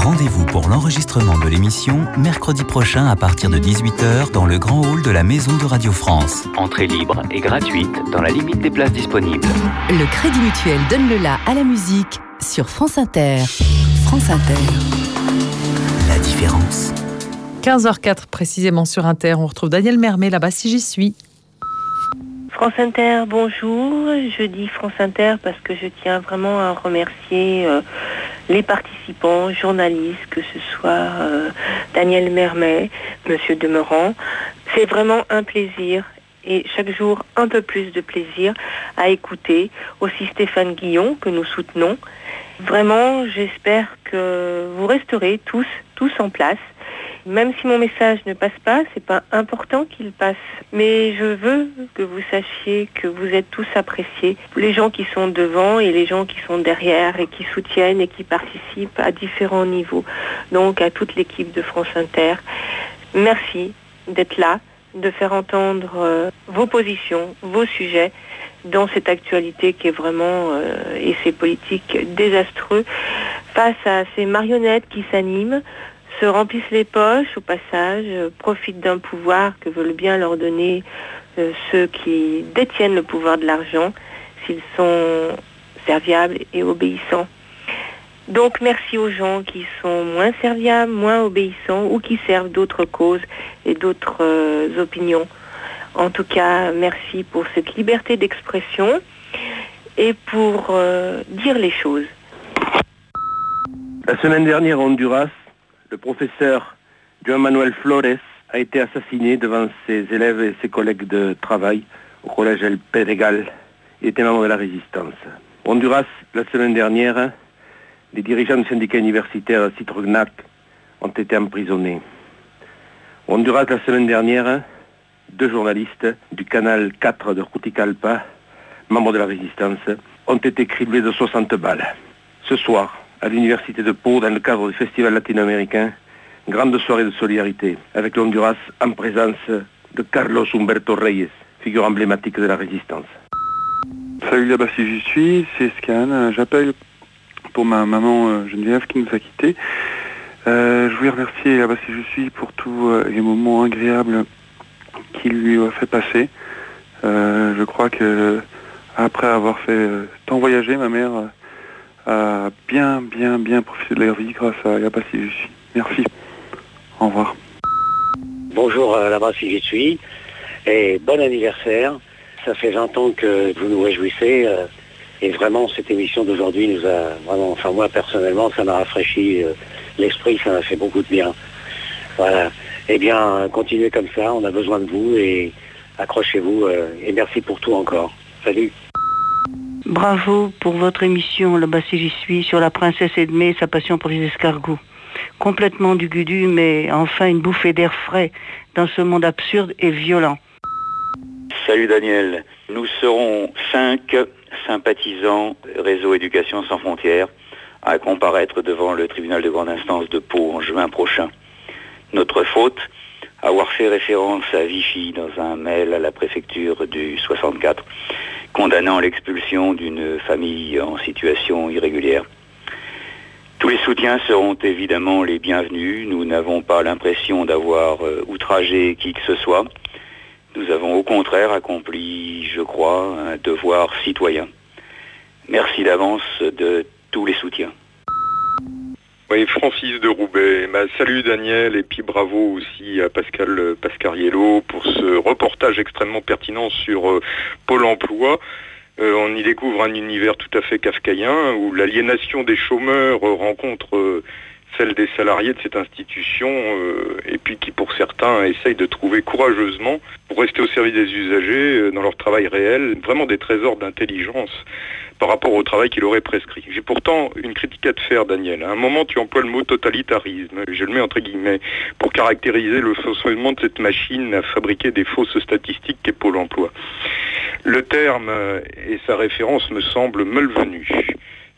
Rendez-vous pour l'enregistrement de l'émission mercredi prochain à partir de 18h dans le grand hall de la Maison de Radio France. Entrée libre et gratuite dans la limite des places disponibles. Le Crédit Mutuel donne le la à la musique sur France Inter. France Inter. La différence. 15h04 précisément sur Inter. On retrouve Daniel Mermet là-bas si j'y suis. France Inter, bonjour. Je dis France Inter parce que je tiens vraiment à remercier les participants, journalistes, que ce soit Daniel Mermet, Monsieur Demeurant. C'est vraiment un plaisir et chaque jour un peu plus de plaisir à écouter. Aussi Stéphane Guillon que nous soutenons. Vraiment, j'espère que vous resterez tous en place. Même si mon message ne passe pas, c'est pas important qu'il passe. Mais je veux que vous sachiez que vous êtes tous appréciés. Les gens qui sont devant et les gens qui sont derrière et qui soutiennent et qui participent à différents niveaux. Donc à toute l'équipe de France Inter, merci d'être là, de faire entendre vos positions, vos sujets dans cette actualité qui est vraiment, et ces politiques désastreux, face à ces marionnettes qui s'animent, se remplissent les poches au passage, profitent d'un pouvoir que veulent bien leur donner ceux qui détiennent le pouvoir de l'argent, s'ils sont serviables et obéissants. Donc merci aux gens qui sont moins serviables, moins obéissants ou qui servent d'autres causes et d'autres opinions. En tout cas, merci pour cette liberté d'expression et pour dire les choses. La semaine dernière, en Honduras, le professeur Juan Manuel Flores a été assassiné devant ses élèves et ses collègues de travail au collège El Pedregal. Il était membre de la résistance. Au Honduras, la semaine dernière, les dirigeants du syndicat universitaire Citrognac ont été emprisonnés. Au Honduras, la semaine dernière, 2 journalistes du canal 4 de Juticalpa, membres de la résistance, ont été criblés de 60 balles. Ce soir, à l'université de Pau, dans le cadre du festival latino-américain, grande soirée de solidarité avec l'Honduras en présence de Carlos Humberto Reyes, figure emblématique de la résistance. Salut là-bas si j'y suis, c'est Scan. J'appelle pour ma maman Geneviève qui nous a quittés. Je voulais remercier là-bas si je suis pour tous les moments agréables qu'il lui a fait passer. Je crois que après avoir fait tant voyager, ma mère a bien profité de la vie grâce à là-bas si je suis. Merci. Au revoir. Bonjour là-bas si j'y suis et bon anniversaire. Ça fait 20 ans que vous nous réjouissez et vraiment cette émission d'aujourd'hui nous a vraiment, enfin moi personnellement ça m'a rafraîchi l'esprit, ça m'a fait beaucoup de bien. Voilà. Eh bien continuez comme ça, on a besoin de vous et accrochez-vous et merci pour tout encore. Salut. Bravo pour votre émission là-bas si j'y suis sur la princesse Edmée et sa passion pour les escargots. Complètement du gudu, mais enfin une bouffée d'air frais dans ce monde absurde et violent. Salut Daniel, nous serons 5 sympathisants Réseau Éducation Sans Frontières à comparaître devant le tribunal de grande instance de Pau en juin prochain. Notre faute, avoir fait référence à Vichy dans un mail à la préfecture du 64, condamnant l'expulsion d'une famille en situation irrégulière. Tous les soutiens seront évidemment les bienvenus. Nous n'avons pas l'impression d'avoir outragé qui que ce soit. Nous avons au contraire accompli, je crois, un devoir citoyen. Merci d'avance de tous les soutiens. Oui, Francis de Roubaix. Salut Daniel et puis bravo aussi à Pascal Pascariello pour ce reportage extrêmement pertinent sur Pôle emploi. On y découvre un univers tout à fait kafkaïen où l'aliénation des chômeurs rencontre celle des salariés de cette institution et puis qui pour certains essayent de trouver courageusement pour rester au service des usagers dans leur travail réel vraiment des trésors d'intelligence par rapport au travail qu'il aurait prescrit. J'ai pourtant une critique à te faire, Daniel. À un moment, tu emploies le mot totalitarisme, je le mets entre guillemets, pour caractériser le fonctionnement de cette machine à fabriquer des fausses statistiques qu'est Pôle emploi. Le terme et sa référence me semblent malvenus.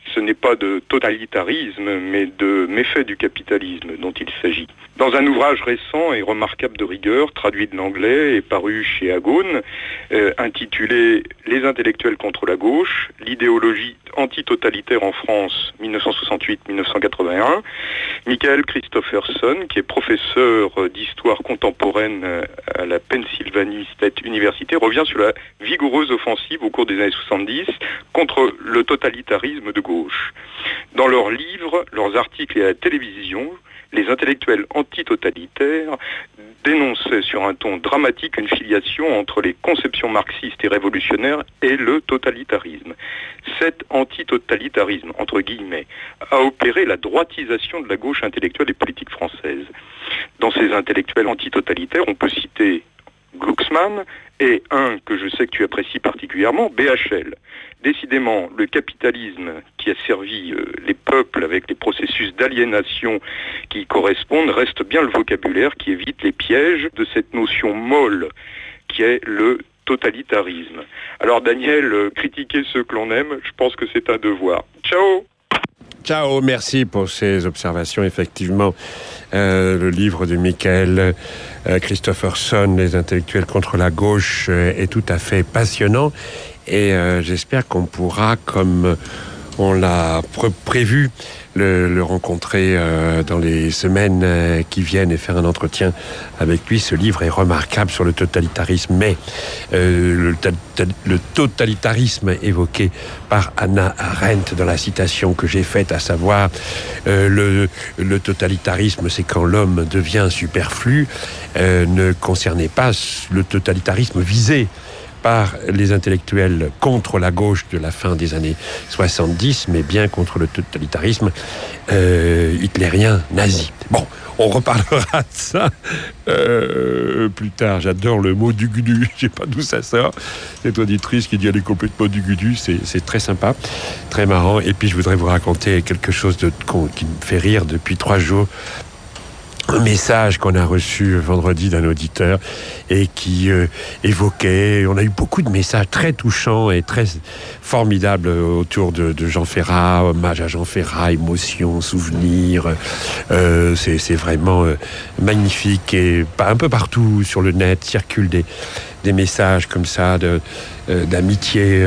ce n'est pas de totalitarisme, mais de méfaits du capitalisme dont il s'agit. Dans un ouvrage récent et remarquable de rigueur, traduit de l'anglais et paru chez Agone, intitulé « Les intellectuels contre la gauche, l'idéologie antitotalitaire en France 1968-1981 », Michael Christopherson, qui est professeur d'histoire contemporaine à la Pennsylvania State University, revient sur la vigoureuse offensive au cours des années 70 contre le totalitarisme de gauche. Dans leurs livres, leurs articles et à la télévision, les intellectuels antitotalitaires dénonçaient sur un ton dramatique une filiation entre les conceptions marxistes et révolutionnaires et le totalitarisme. Cet antitotalitarisme, entre guillemets, a opéré la droitisation de la gauche intellectuelle et politique française. Dans ces intellectuels antitotalitaires, on peut citer Glucksmann et un que je sais que tu apprécies particulièrement, BHL. Décidément, le capitalisme qui a servi les peuples avec les processus d'aliénation qui y correspondent reste bien le vocabulaire qui évite les pièges de cette notion molle qui est le totalitarisme. Alors Daniel, critiquer ceux que l'on aime, je pense que c'est un devoir. Ciao! Ciao, merci pour ces observations. Effectivement, le livre de Michael Christopherson, Les intellectuels contre la gauche, est tout à fait passionnant. Et j'espère qu'on pourra, comme on l'a prévu, le rencontrer dans les semaines qui viennent et faire un entretien avec lui. Ce livre est remarquable sur le totalitarisme, mais le totalitarisme évoqué par Hannah Arendt dans la citation que j'ai faite, à savoir le totalitarisme, c'est quand l'homme devient superflu, ne concernait pas le totalitarisme visé par les intellectuels contre la gauche de la fin des années 70, mais bien contre le totalitarisme hitlérien nazi. Bon, on reparlera de ça plus tard. J'adore le mot du gudu, je sais pas d'où ça sort. Cette auditrice qui dit elle est complètement du gudu, c'est très sympa, très marrant. Et puis je voudrais vous raconter quelque chose qui me fait rire depuis 3 jours. Un message qu'on a reçu vendredi d'un auditeur et qui évoquait, on a eu beaucoup de messages très touchants et très formidables autour de Jean Ferrat, hommage à Jean Ferrat, émotion, souvenir, c'est vraiment magnifique, et un peu partout sur le net circulent des messages comme ça d'amitié,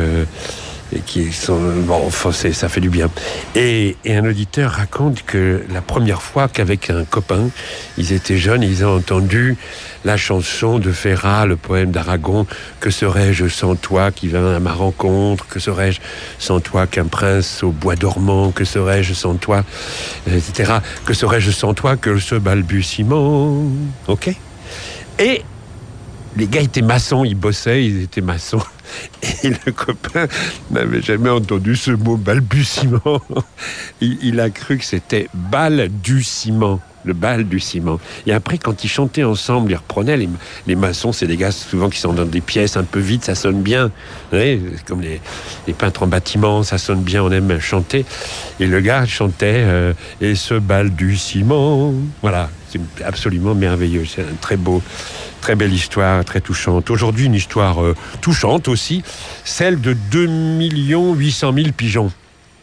et qui sont ça fait du bien. Et un auditeur raconte que la première fois qu'avec un copain, ils étaient jeunes, ils ont entendu la chanson de Ferrat, le poème d'Aragon, que serais-je sans toi qui vint à ma rencontre, que serais-je sans toi qu'un prince au bois dormant, que serais-je sans toi, etc. Que serais-je sans toi que ce balbutiement. Ok. Et les gars étaient maçons, ils bossaient, ils étaient maçons. Et le copain n'avait jamais entendu ce mot balbutiement. Il a cru que c'était balle du ciment. Le bal du ciment. Et après, quand ils chantaient ensemble, ils reprenaient. Les maçons, c'est des gars souvent qui sont dans des pièces un peu vides, ça sonne bien. Vous voyez, comme les peintres en bâtiment, ça sonne bien, on aime chanter. Et le gars chantait et ce bal du ciment. Voilà, c'est absolument merveilleux. C'est un très belle histoire, très touchante. Aujourd'hui, une histoire touchante aussi, celle de 2 800 000 pigeons.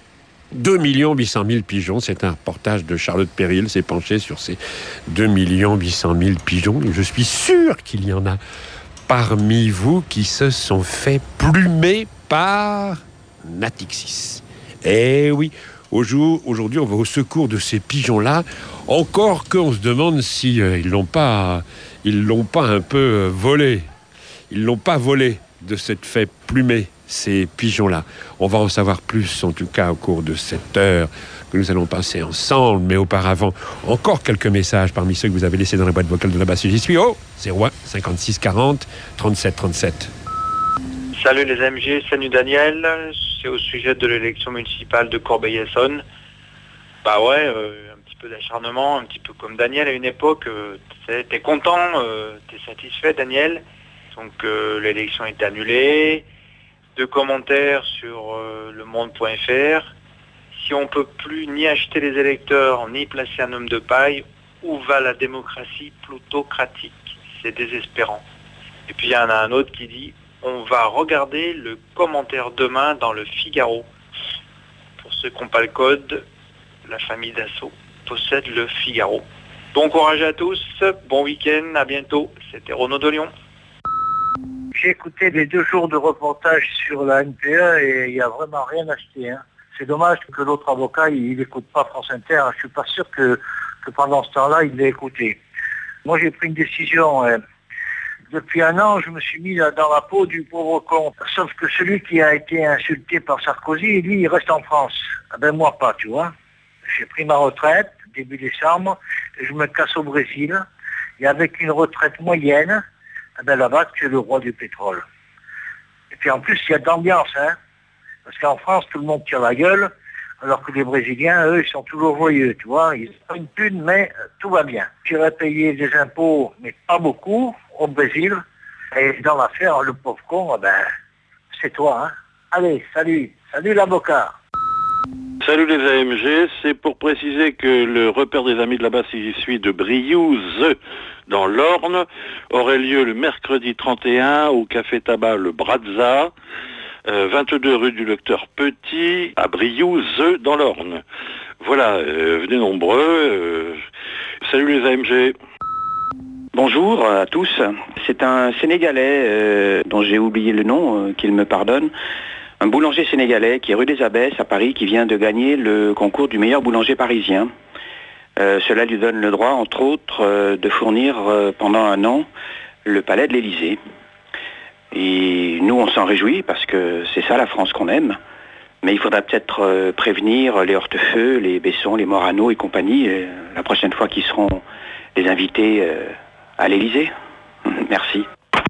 2 800 000 pigeons, c'est un reportage de Charlotte Péril, s'est penchée sur ces 2 800 000 pigeons. Je suis sûr qu'il y en a parmi vous qui se sont fait plumer par Natixis. Eh oui, aujourd'hui, on va au secours de ces pigeons-là, encore qu'on se demande si ils l'ont pas un peu volé. Ils l'ont pas volé de cette fait plumer, ces pigeons-là. On va en savoir plus, en tout cas, au cours de cette heure que nous allons passer ensemble. Mais auparavant, encore quelques messages parmi ceux que vous avez laissés dans la boîte vocale de là-bas. Si j'y suis, 01 56 40 37 37. Salut les MG, salut Daniel. C'est au sujet de l'élection municipale de Corbeil-Essonnes. Bah ouais, un petit peu d'acharnement, un petit peu comme Daniel à une époque. T'es content, t'es satisfait, Daniel. Donc l'élection est annulée. 2 commentaires sur lemonde.fr. Si on ne peut plus ni acheter les électeurs, ni placer un homme de paille, où va la démocratie plutocratique? C'est désespérant. Et puis il y en a un autre qui dit, on va regarder le commentaire demain dans le Figaro. Pour ceux qui n'ont pas le code, la famille Dassault possède le Figaro. Bon courage à tous, bon week-end, à bientôt. C'était Renaud de Lyon. J'ai écouté les 2 jours de reportage sur la NPE et il n'y a vraiment rien acheté. C'est dommage que l'autre avocat, il n'écoute pas France Inter. Je ne suis pas sûr que pendant ce temps-là, il l'ait écouté. Moi, j'ai pris une décision. Depuis 1 an, je me suis mis dans la peau du pauvre con. Sauf que celui qui a été insulté par Sarkozy, lui, il reste en France. Moi pas, tu vois. J'ai pris ma retraite, début décembre, et je me casse au Brésil. Et avec une retraite moyenne, là-bas, tu es le roi du pétrole. Et puis en plus, il y a de l'ambiance, parce qu'en France, tout le monde tire la gueule, alors que les Brésiliens, eux, ils sont toujours joyeux, tu vois. Ils ont une thune, mais tout va bien. J'irai payer des impôts, mais pas beaucoup, au Brésil. Et dans l'affaire, le pauvre con, c'est toi, Allez, salut l'avocat. Salut les AMG, c'est pour préciser que le repère des amis de là-bas, si j'y suis, de Briouze, dans l'Orne, aurait lieu le mercredi 31 au Café Tabac Le Brazza, 22 rue du Docteur Petit, à Briouze, dans l'Orne. Voilà, venez nombreux. Salut les AMG. Bonjour à tous, c'est un Sénégalais dont j'ai oublié le nom, qu'il me pardonne. Un boulanger sénégalais qui est rue des Abbesses à Paris, qui vient de gagner le concours du meilleur boulanger parisien. Cela lui donne le droit, entre autres, de fournir pendant 1 an le palais de l'Élysée. Et nous, on s'en réjouit parce que c'est ça la France qu'on aime. Mais il faudra peut-être prévenir les Hortefeux, les Besson, les Morano et compagnie la prochaine fois qu'ils seront les invités à l'Élysée. Merci.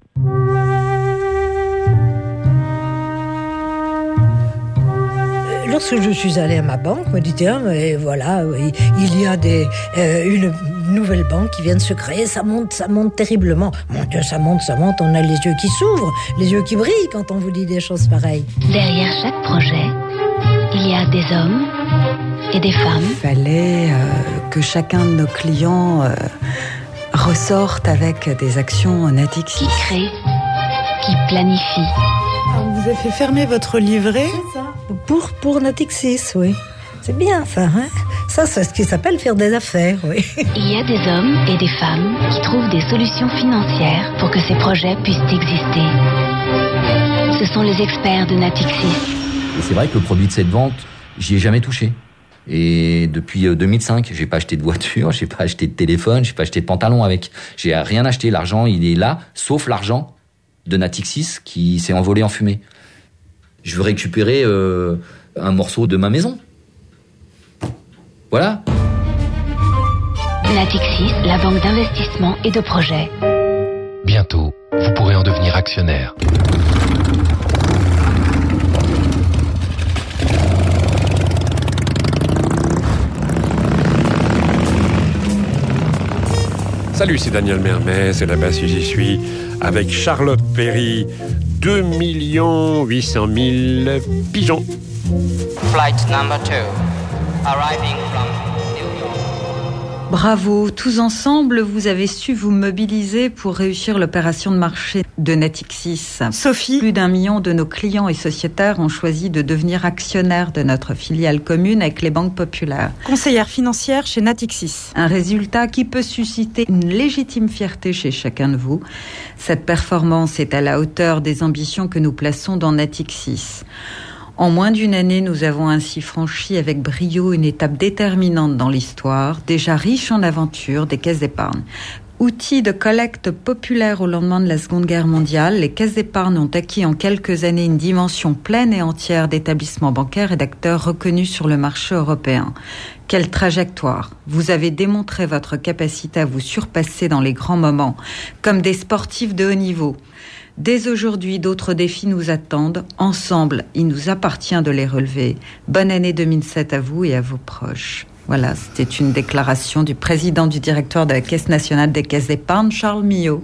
Lorsque je suis allée à ma banque, je me dis tiens, mais voilà, il y a une nouvelle banque qui vient de se créer, ça monte terriblement. Mon Dieu, ça monte, on a les yeux qui s'ouvrent, les yeux qui brillent quand on vous dit des choses pareilles. Derrière chaque projet, il y a des hommes et des femmes. Il fallait que chacun de nos clients ressorte avec des actions Natixis. Qui crée, qui planifie. Vous avez fait fermer votre livret ? C'est ça. Pour Natixis, oui. C'est bien ça, Ça, c'est ce qui s'appelle faire des affaires, oui. Il y a des hommes et des femmes qui trouvent des solutions financières pour que ces projets puissent exister. Ce sont les experts de Natixis. Et c'est vrai que le produit de cette vente, j'y ai jamais touché. Et depuis 2005, j'ai pas acheté de voiture, j'ai pas acheté de téléphone, j'ai pas acheté de pantalon avec. J'ai rien acheté, l'argent, il est là, sauf l'argent de Natixis qui s'est envolé en fumée. Je veux récupérer un morceau de ma maison. Voilà. Natixis, la banque d'investissement et de projets. Bientôt, vous pourrez en devenir actionnaire. Salut, c'est Daniel Mermet, c'est là-bas si j'y suis, avec Charlotte Perry, 2 800 000 pigeons. Flight number 2, arriving from New York. Bravo, tous ensemble, vous avez su vous mobiliser pour réussir l'opération de marché de Natixis. Sophie, plus d'1 million de nos clients et sociétaires ont choisi de devenir actionnaires de notre filiale commune avec les banques populaires. Conseillère financière chez Natixis. Un résultat qui peut susciter une légitime fierté chez chacun de vous. Cette performance est à la hauteur des ambitions que nous plaçons dans Natixis. En moins d'1 année, nous avons ainsi franchi avec brio une étape déterminante dans l'histoire, déjà riche en aventures des caisses d'épargne. Outils de collecte populaire au lendemain de la Seconde Guerre mondiale, les caisses d'épargne ont acquis en quelques années une dimension pleine et entière d'établissements bancaires et d'acteurs reconnus sur le marché européen. Quelle trajectoire! Vous avez démontré votre capacité à vous surpasser dans les grands moments, comme des sportifs de haut niveau. Dès aujourd'hui, d'autres défis nous attendent. Ensemble, il nous appartient de les relever. Bonne année 2007 à vous et à vos proches. Voilà, c'était une déclaration du président du directoire de la Caisse nationale des caisses d'épargne, Charles Millot.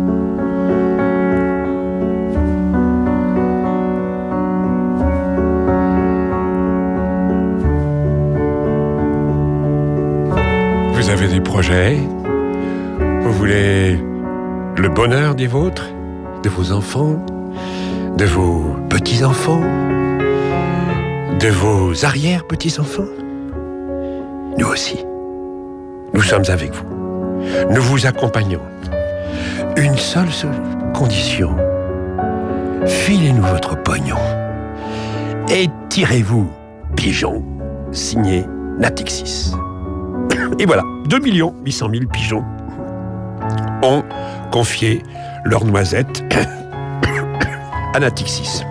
Vous avez des projets? Vous voulez le bonheur des vôtres? De vos enfants, de vos petits-enfants, de vos arrière-petits-enfants? Nous aussi. Nous sommes avec vous. Nous vous accompagnons. Une seule condition. Filez-nous votre pognon. Et tirez-vous, pigeons, signé Natixis. Et voilà, 2 800 000 pigeons ont confié leurs noisettes à Natixis,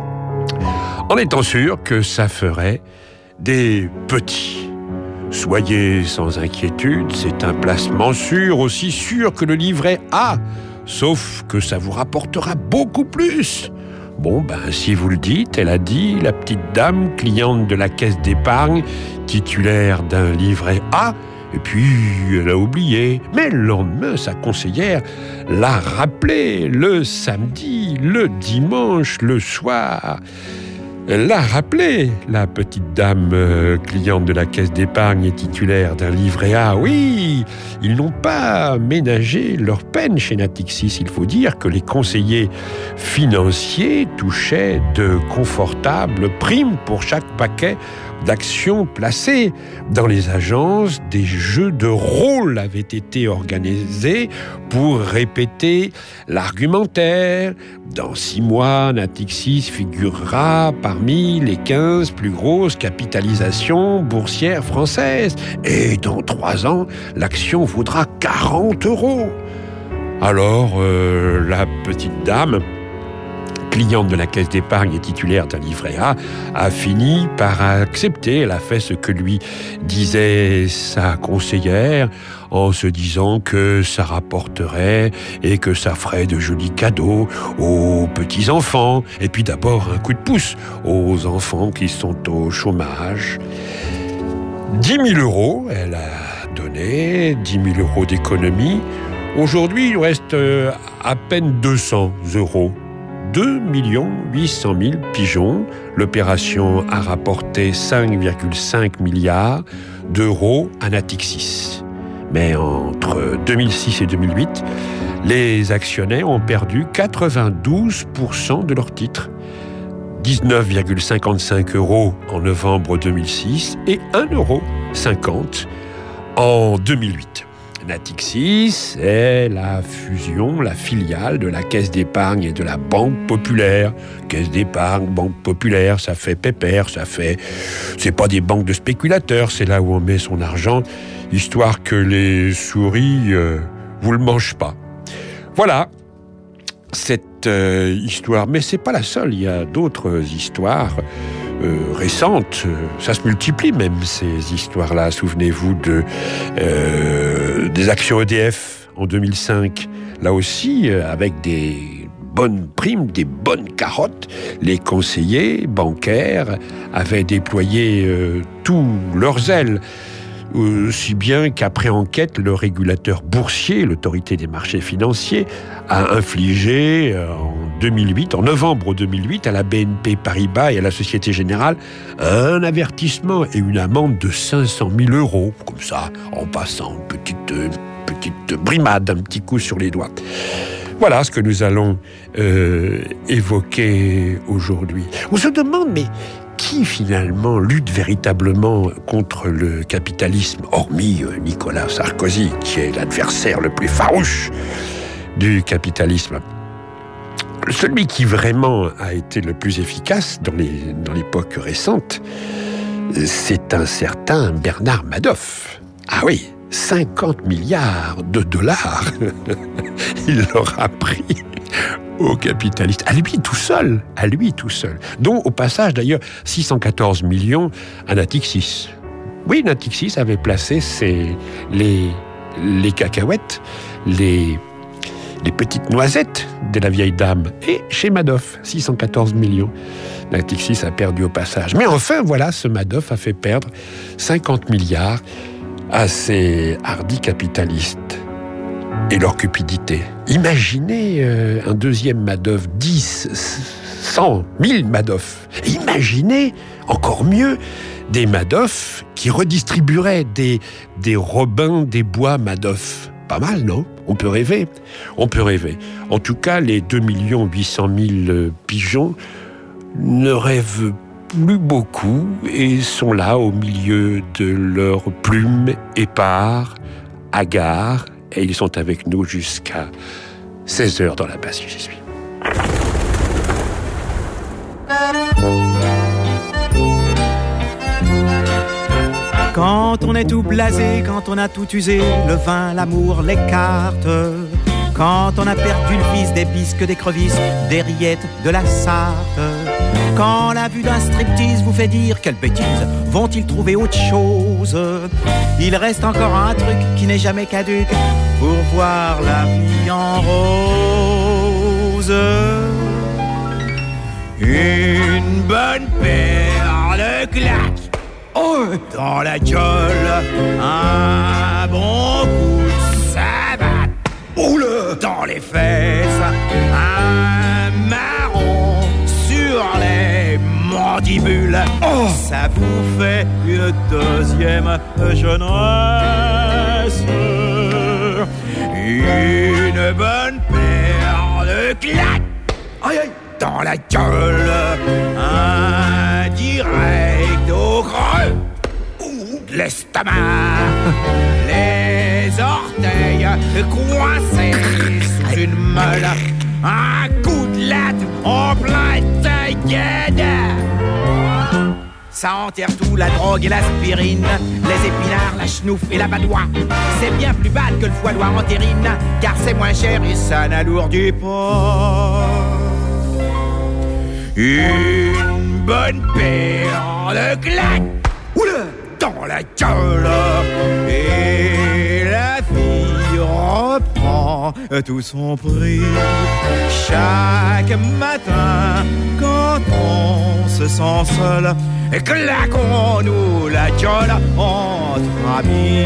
en étant sûr que ça ferait des petits. Soyez sans inquiétude, c'est un placement sûr, aussi sûr que le livret A, sauf que ça vous rapportera beaucoup plus. Bon, si vous le dites, elle a dit, la petite dame, cliente de la caisse d'épargne, titulaire d'un livret A, et puis elle a oublié. Mais le lendemain, sa conseillère l'a rappelé le samedi, le dimanche, le soir. Elle l'a rappelé, la petite dame cliente de la caisse d'épargne et titulaire d'un livret A. Oui, ils n'ont pas ménagé leur peine chez Natixis. Il faut dire que les conseillers financiers touchaient de confortables primes pour chaque paquet d'actions placées dans les agences. Des jeux de rôle avaient été organisés pour répéter l'argumentaire. Dans 6 mois, Natixis figurera parmi les 15 plus grosses capitalisations boursières françaises. Et dans 3 ans, l'action vaudra 40 €. Alors, la petite dame, cliente de la caisse d'épargne et titulaire d'un livret A fini par accepter. Elle a fait ce que lui disait sa conseillère, en se disant que ça rapporterait et que ça ferait de jolis cadeaux aux petits-enfants. Et puis d'abord un coup de pouce aux enfants qui sont au chômage. 10 000 €, elle a donné 10 000 € d'économie. Aujourd'hui, il reste à peine 200 €. 2 800 000 pigeons. L'opération a rapporté 5,5 milliards d'euros à Natixis. Mais entre 2006 et 2008, les actionnaires ont perdu 92% de leurs titres. 19,55 € en novembre 2006 et 1,50 € en 2008. Natixis est la fusion, la filiale de la Caisse d'épargne et de la Banque Populaire. Caisse d'épargne, Banque Populaire, ça fait pépère, c'est pas des banques de spéculateurs, c'est là où on met son argent, histoire que les souris vous le mangent pas. Voilà cette histoire, mais c'est pas la seule, il y a d'autres histoires récentes, ça se multiplie même ces histoires-là. Souvenez-vous des actions EDF en 2005, là aussi avec des bonnes primes, des bonnes carottes. Les conseillers bancaires avaient déployé tous leurs ailes, si bien qu'après enquête, le régulateur boursier, l'autorité des marchés financiers, a infligé en novembre 2008, à la BNP Paribas et à la Société Générale, un avertissement et une amende de 500 000 €, comme ça, en passant une petite brimade, un petit coup sur les doigts. Voilà ce que nous allons évoquer aujourd'hui. On se demande, mais qui finalement lutte véritablement contre le capitalisme, hormis Nicolas Sarkozy, qui est l'adversaire le plus farouche du capitalisme? Celui qui vraiment a été le plus efficace dans l'époque récente, c'est un certain Bernard Madoff. Ah oui, 50 milliards de dollars, il l'aura pris aux capitalistes, à lui tout seul, dont au passage d'ailleurs 614 millions à Natixis. Oui, Natixis avait placé les cacahuètes, les petites noisettes de la vieille dame, et chez Madoff, 614 millions. Natixis a perdu au passage. Mais enfin, voilà, ce Madoff a fait perdre 50 milliards à ces hardis capitalistes et leur cupidité. Imaginez un deuxième Madoff, 10, 100, 1000 Madoff. Imaginez, encore mieux, des Madoff qui redistribueraient des Robin des Bois Madoff. Pas mal, non? On peut rêver. En tout cas, les 2 800 000 pigeons ne rêvent lu beaucoup et sont là au milieu de leurs plumes épars, hagards, et ils sont avec nous jusqu'à 16h dans la basse j'y suis. Quand on est tout blasé, quand on a tout usé, le vin, l'amour, les cartes. Quand on a perdu le vice, des bisques, des crevisses, des rillettes, de la Sarthe. Quand la vue d'un striptease vous fait dire quelle bêtise, vont-ils trouver autre chose? Il reste encore un truc qui n'est jamais caduque pour voir la vie en rose. Une bonne paire de claques dans la gueule, un bon coup de savate dans les fesses, un marron sur les mandibules. Ça vous fait une deuxième jeunesse. Une bonne paire de claques dans la gueule, un direct au creux de l'estomac, les orteils coincés sous une meule, un coup de latte en plein taillade. Ça enterre tout, la drogue et l'aspirine, les épinards, la chenouf et la badoie. C'est bien plus bad que le foie noir entérine, car c'est moins cher et ça n'alourdit pas. Une bonne paire de claques dans la gueule, et la vie reprend tout son prix. Chaque matin, quand on se sent seul, claquons-nous la gueule entre amis.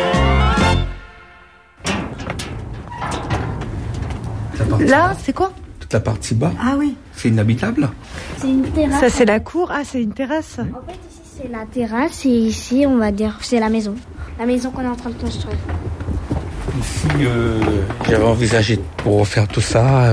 Là, c'est quoi? Toute la partie bas. Ah oui. C'est inhabitable. C'est une terrasse. Ça, c'est la cour. Ah, c'est une terrasse. En fait, ici, c'est la terrasse et ici, on va dire, c'est la maison. La maison qu'on est en train de construire. Ici, j'avais envisagé pour refaire tout ça,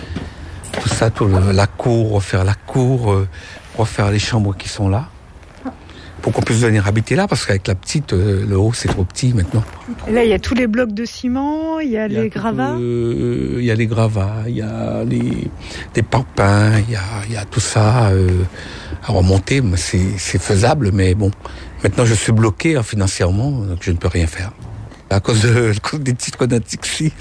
la cour, refaire la cour, refaire les chambres qui sont là. Pour qu'on puisse venir habiter là, parce qu'avec la petite, le haut, c'est trop petit maintenant. Et là, il y a tous les blocs de ciment, il y a les gravats. Il y a les gravats, il y a des parpaings, il y a tout ça à remonter. C'est faisable, mais bon. Maintenant, je suis bloqué financièrement, donc je ne peux rien faire. À cause des titres Natixis.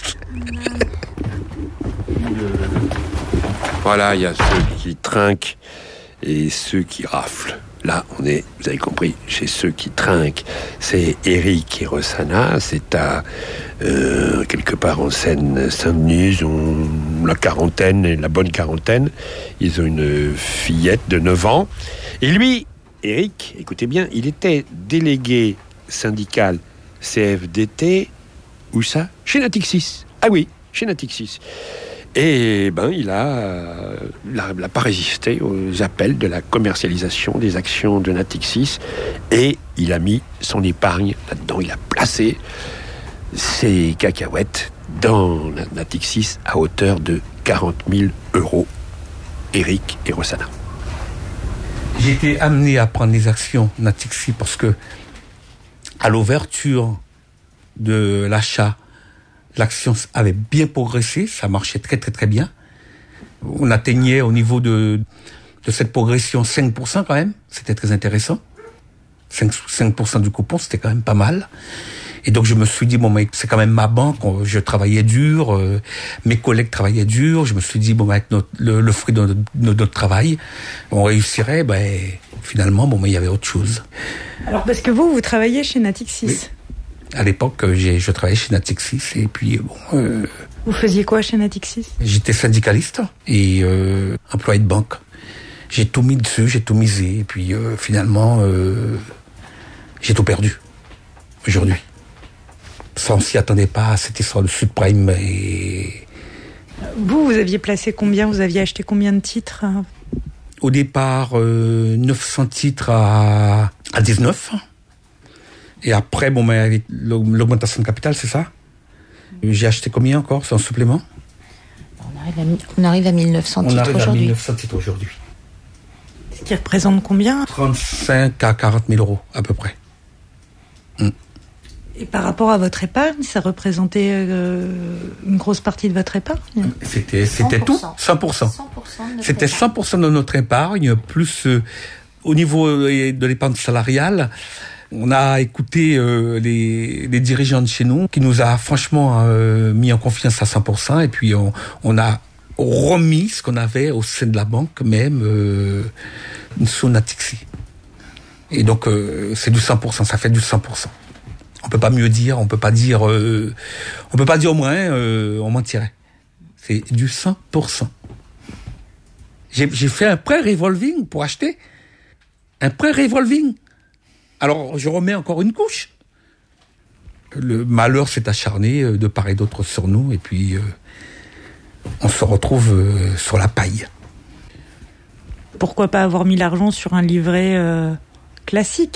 Voilà, il y a ceux qui trinquent et ceux qui raflent. Là, on est, vous avez compris, chez ceux qui trinquent. C'est Eric et Rossana, c'est à quelque part en Seine-Saint-Denis, ils ont la quarantaine et la bonne quarantaine. Ils ont une fillette de 9 ans. Et lui, Eric, écoutez bien, il était délégué syndical CFDT, où ça? Chez Natixis. Ah oui, chez Natixis. Et il n'a pas résisté aux appels de la commercialisation des actions de Natixis et il a mis son épargne là-dedans. Il a placé ses cacahuètes dans Natixis à hauteur de 40 000 €. Eric et Rossana. J'ai été amené à prendre les actions Natixis parce que à l'ouverture de l'achat, l'action avait bien progressé, ça marchait très très très bien. On atteignait au niveau de cette progression 5% quand même, c'était très intéressant. 5% du coupon, c'était quand même pas mal. Et donc je me suis dit, c'est quand même ma banque, je travaillais dur, mes collègues travaillaient dur, je me suis dit, avec le fruit de notre travail, on réussirait, finalement, il y avait autre chose. Alors parce que vous travaillez chez Natixis. Oui. À l'époque, je travaillais chez Natixis et puis Vous faisiez quoi chez Natixis? J'étais syndicaliste et employé de banque. J'ai tout mis dessus, j'ai tout misé et puis finalement, j'ai tout perdu aujourd'hui. Ça, on s'y attendait pas à cette histoire de subprime et... Vous aviez placé combien? Vous aviez acheté combien de titres? Au départ, 900 titres à 19. Et après, avec l'augmentation de capital, c'est ça? J'ai acheté combien encore? C'est en supplément? On arrive à 1900 titres aujourd'hui. On arrive à 1900 titres aujourd'hui. Ce Qui représente combien ? 35 à 40 000 euros, à peu près. Et par rapport à votre épargne, ça représentait une grosse partie de votre épargne ? C'était tout, 100%. C'était 100% de notre épargne, plus au niveau de l'épargne salariale. On a écouté les dirigeants de chez nous, qui nous a franchement mis en confiance à 100%, et puis on a remis ce qu'on avait au sein de la banque, même sous Natixi. Et donc c'est du 100%, ça fait du 100%. On peut pas mieux dire, on peut pas dire moins, on mentirait. C'est du 100%. J'ai fait un prêt revolving pour acheter. Un prêt revolving. Alors, je remets encore une couche. Le malheur s'est acharné de part et d'autre sur nous, et puis on se retrouve sur la paille. Pourquoi pas avoir mis l'argent sur un livret classique ?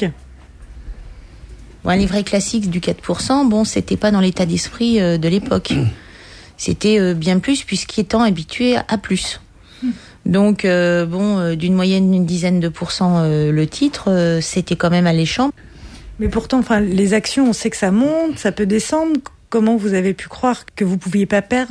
Un livret classique du 4%, bon, c'était pas dans l'état d'esprit de l'époque. C'était bien plus, puisqu'étant habitué à plus. Donc, d'une moyenne d'une dizaine de pourcents le titre, c'était quand même alléchant. Mais pourtant, les actions, on sait que ça monte, ça peut descendre. Comment vous avez pu croire que vous pouviez pas perdre ?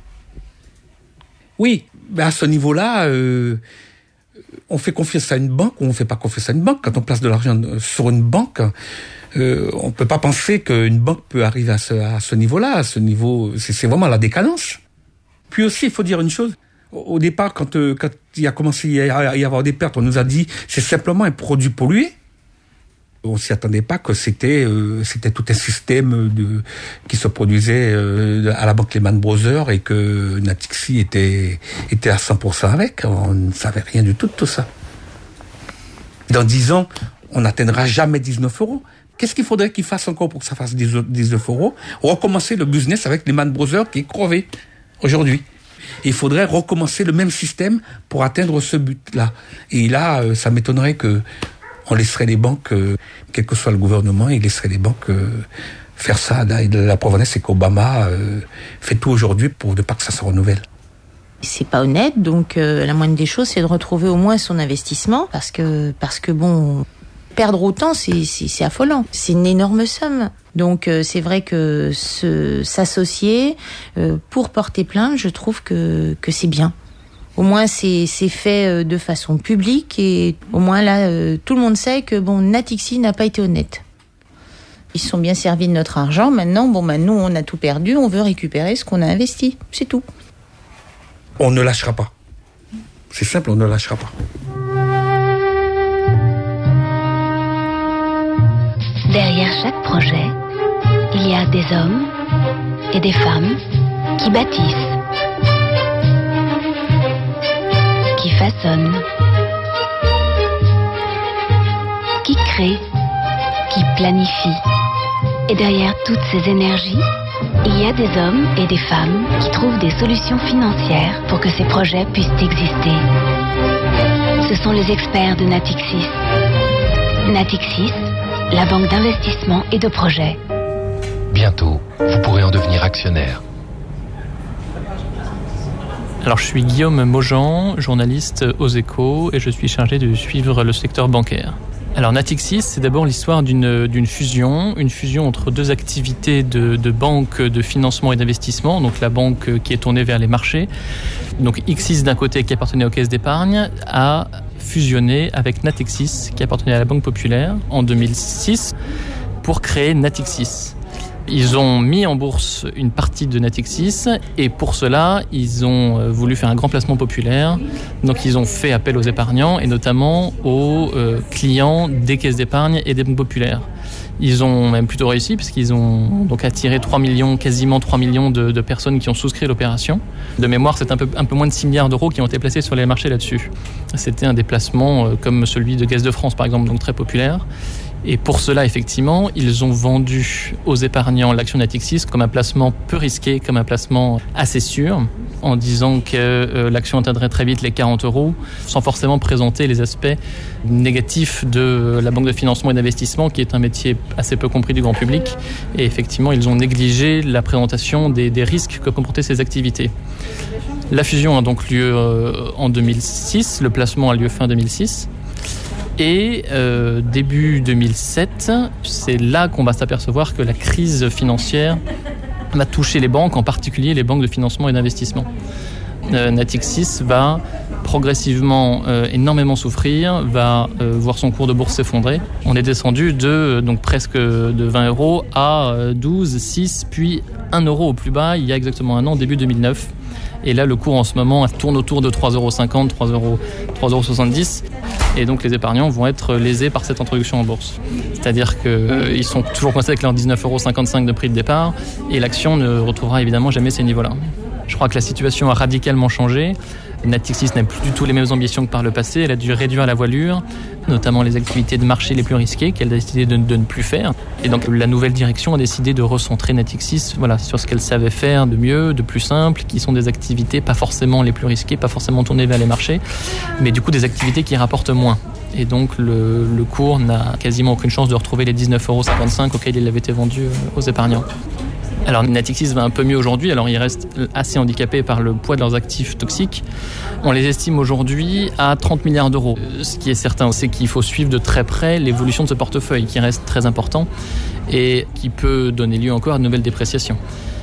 Oui, à ce niveau-là, on fait confiance à une banque ou on fait pas confiance à une banque. Quand on place de l'argent sur une banque, on peut pas penser qu'une banque peut arriver à ce niveau-là. À ce niveau, c'est vraiment la décadence. Puis aussi, il faut dire une chose. Au départ, quand il a commencé à y avoir des pertes, on nous a dit c'est simplement un produit pollué. On s'y attendait pas que c'était tout un système qui se produisait à la banque Lehman Brothers et que Natixi était à 100% avec. On ne savait rien du tout de tout ça. Dans 10 ans, on n'atteindra jamais 19 euros. Qu'est-ce qu'il faudrait qu'il fasse encore pour que ça fasse 19 euros ? Recommencer le business avec Lehman Brothers qui est crevé aujourd'hui. Il faudrait recommencer le même système pour atteindre ce but-là. Et là, ça m'étonnerait que on laisserait les banques, quel que soit le gouvernement, il laisserait les banques faire ça. La preuve, c'est qu'Obama fait tout aujourd'hui pour ne pas que ça se renouvelle. C'est pas honnête, donc la moindre des choses, c'est de retrouver au moins son investissement, parce que bon, perdre autant, c'est affolant. C'est une énorme somme. Donc c'est vrai que s'associer pour porter plainte, je trouve que c'est bien. Au moins c'est fait de façon publique et au moins là tout le monde sait que Natixi n'a pas été honnête. Ils se sont bien servis de notre argent. Maintenant nous on a tout perdu, on veut récupérer ce qu'on a investi, c'est tout. On ne lâchera pas. C'est simple, on ne lâchera pas. Derrière chaque projet, il y a des hommes et des femmes qui bâtissent, qui façonnent, qui créent, qui planifient. Et derrière toutes ces énergies, il y a des hommes et des femmes qui trouvent des solutions financières pour que ces projets puissent exister. Ce sont les experts de Natixis. Natixis, la banque d'investissement et de projets. Bientôt, vous pourrez en devenir actionnaire. Alors, je suis Guillaume Maujean, journaliste aux Échos, et je suis chargé de suivre le secteur bancaire. Alors, Natixis, c'est d'abord l'histoire d'une fusion, une fusion entre deux activités de banque de financement et d'investissement, donc la banque qui est tournée vers les marchés. Donc, Xis d'un côté qui appartenait aux caisses d'épargne a fusionné avec Natixis qui appartenait à la Banque Populaire en 2006 pour créer Natixis. Ils ont mis en bourse une partie de Natixis et pour cela, ils ont voulu faire un grand placement populaire. Donc, ils ont fait appel aux épargnants et notamment aux clients des caisses d'épargne et des banques populaires. Ils ont même plutôt réussi puisqu'ils ont donc attiré quasiment 3 millions de personnes qui ont souscrit l'opération. De mémoire, c'est un peu moins de 6 milliards d'euros qui ont été placés sur les marchés là-dessus. C'était un des placements comme celui de Gaz de France, par exemple, donc très populaire. Et pour cela, effectivement, ils ont vendu aux épargnants l'action Natixis comme un placement peu risqué, comme un placement assez sûr, en disant que l'action atteindrait très vite les 40 euros, sans forcément présenter les aspects négatifs de la banque de financement et d'investissement, qui est un métier assez peu compris du grand public. Et effectivement, ils ont négligé la présentation des risques que comportaient ces activités. La fusion a donc lieu en 2006, le placement a lieu fin 2006. Et début 2007, c'est là qu'on va s'apercevoir que la crise financière va toucher les banques, en particulier les banques de financement et d'investissement. Natixis va progressivement énormément souffrir, va voir son cours de bourse s'effondrer. On est descendu de donc presque de 20 euros à 12, 6, puis 1 euro au plus bas il y a exactement un an, début 2009. Et là, le cours en ce moment tourne autour de 3,50 €, 3,70 €. Et donc, les épargnants vont être lésés par cette introduction en bourse. C'est-à-dire qu'ils sont toujours coincés avec leurs 19,55 € de prix de départ. Et l'action ne retrouvera évidemment jamais ces niveaux-là. Je crois que la situation a radicalement changé. Natixis n'a plus du tout les mêmes ambitions que par le passé. Elle a dû réduire la voilure, notamment les activités de marché les plus risquées qu'elle a décidé de ne plus faire. Et donc la nouvelle direction a décidé de recentrer Natixis sur ce qu'elle savait faire de mieux, de plus simple, qui sont des activités pas forcément les plus risquées, pas forcément tournées vers les marchés, mais du coup des activités qui rapportent moins. Et donc le cours n'a quasiment aucune chance de retrouver les 19,55 € auxquels il avait été vendu aux épargnants. Alors Natixis va un peu mieux aujourd'hui, alors ils restent assez handicapés par le poids de leurs actifs toxiques. On les estime aujourd'hui à 30 milliards d'euros. Ce qui est certain, c'est qu'il faut suivre de très près l'évolution de ce portefeuille qui reste très important et qui peut donner lieu encore à de nouvelles dépréciations.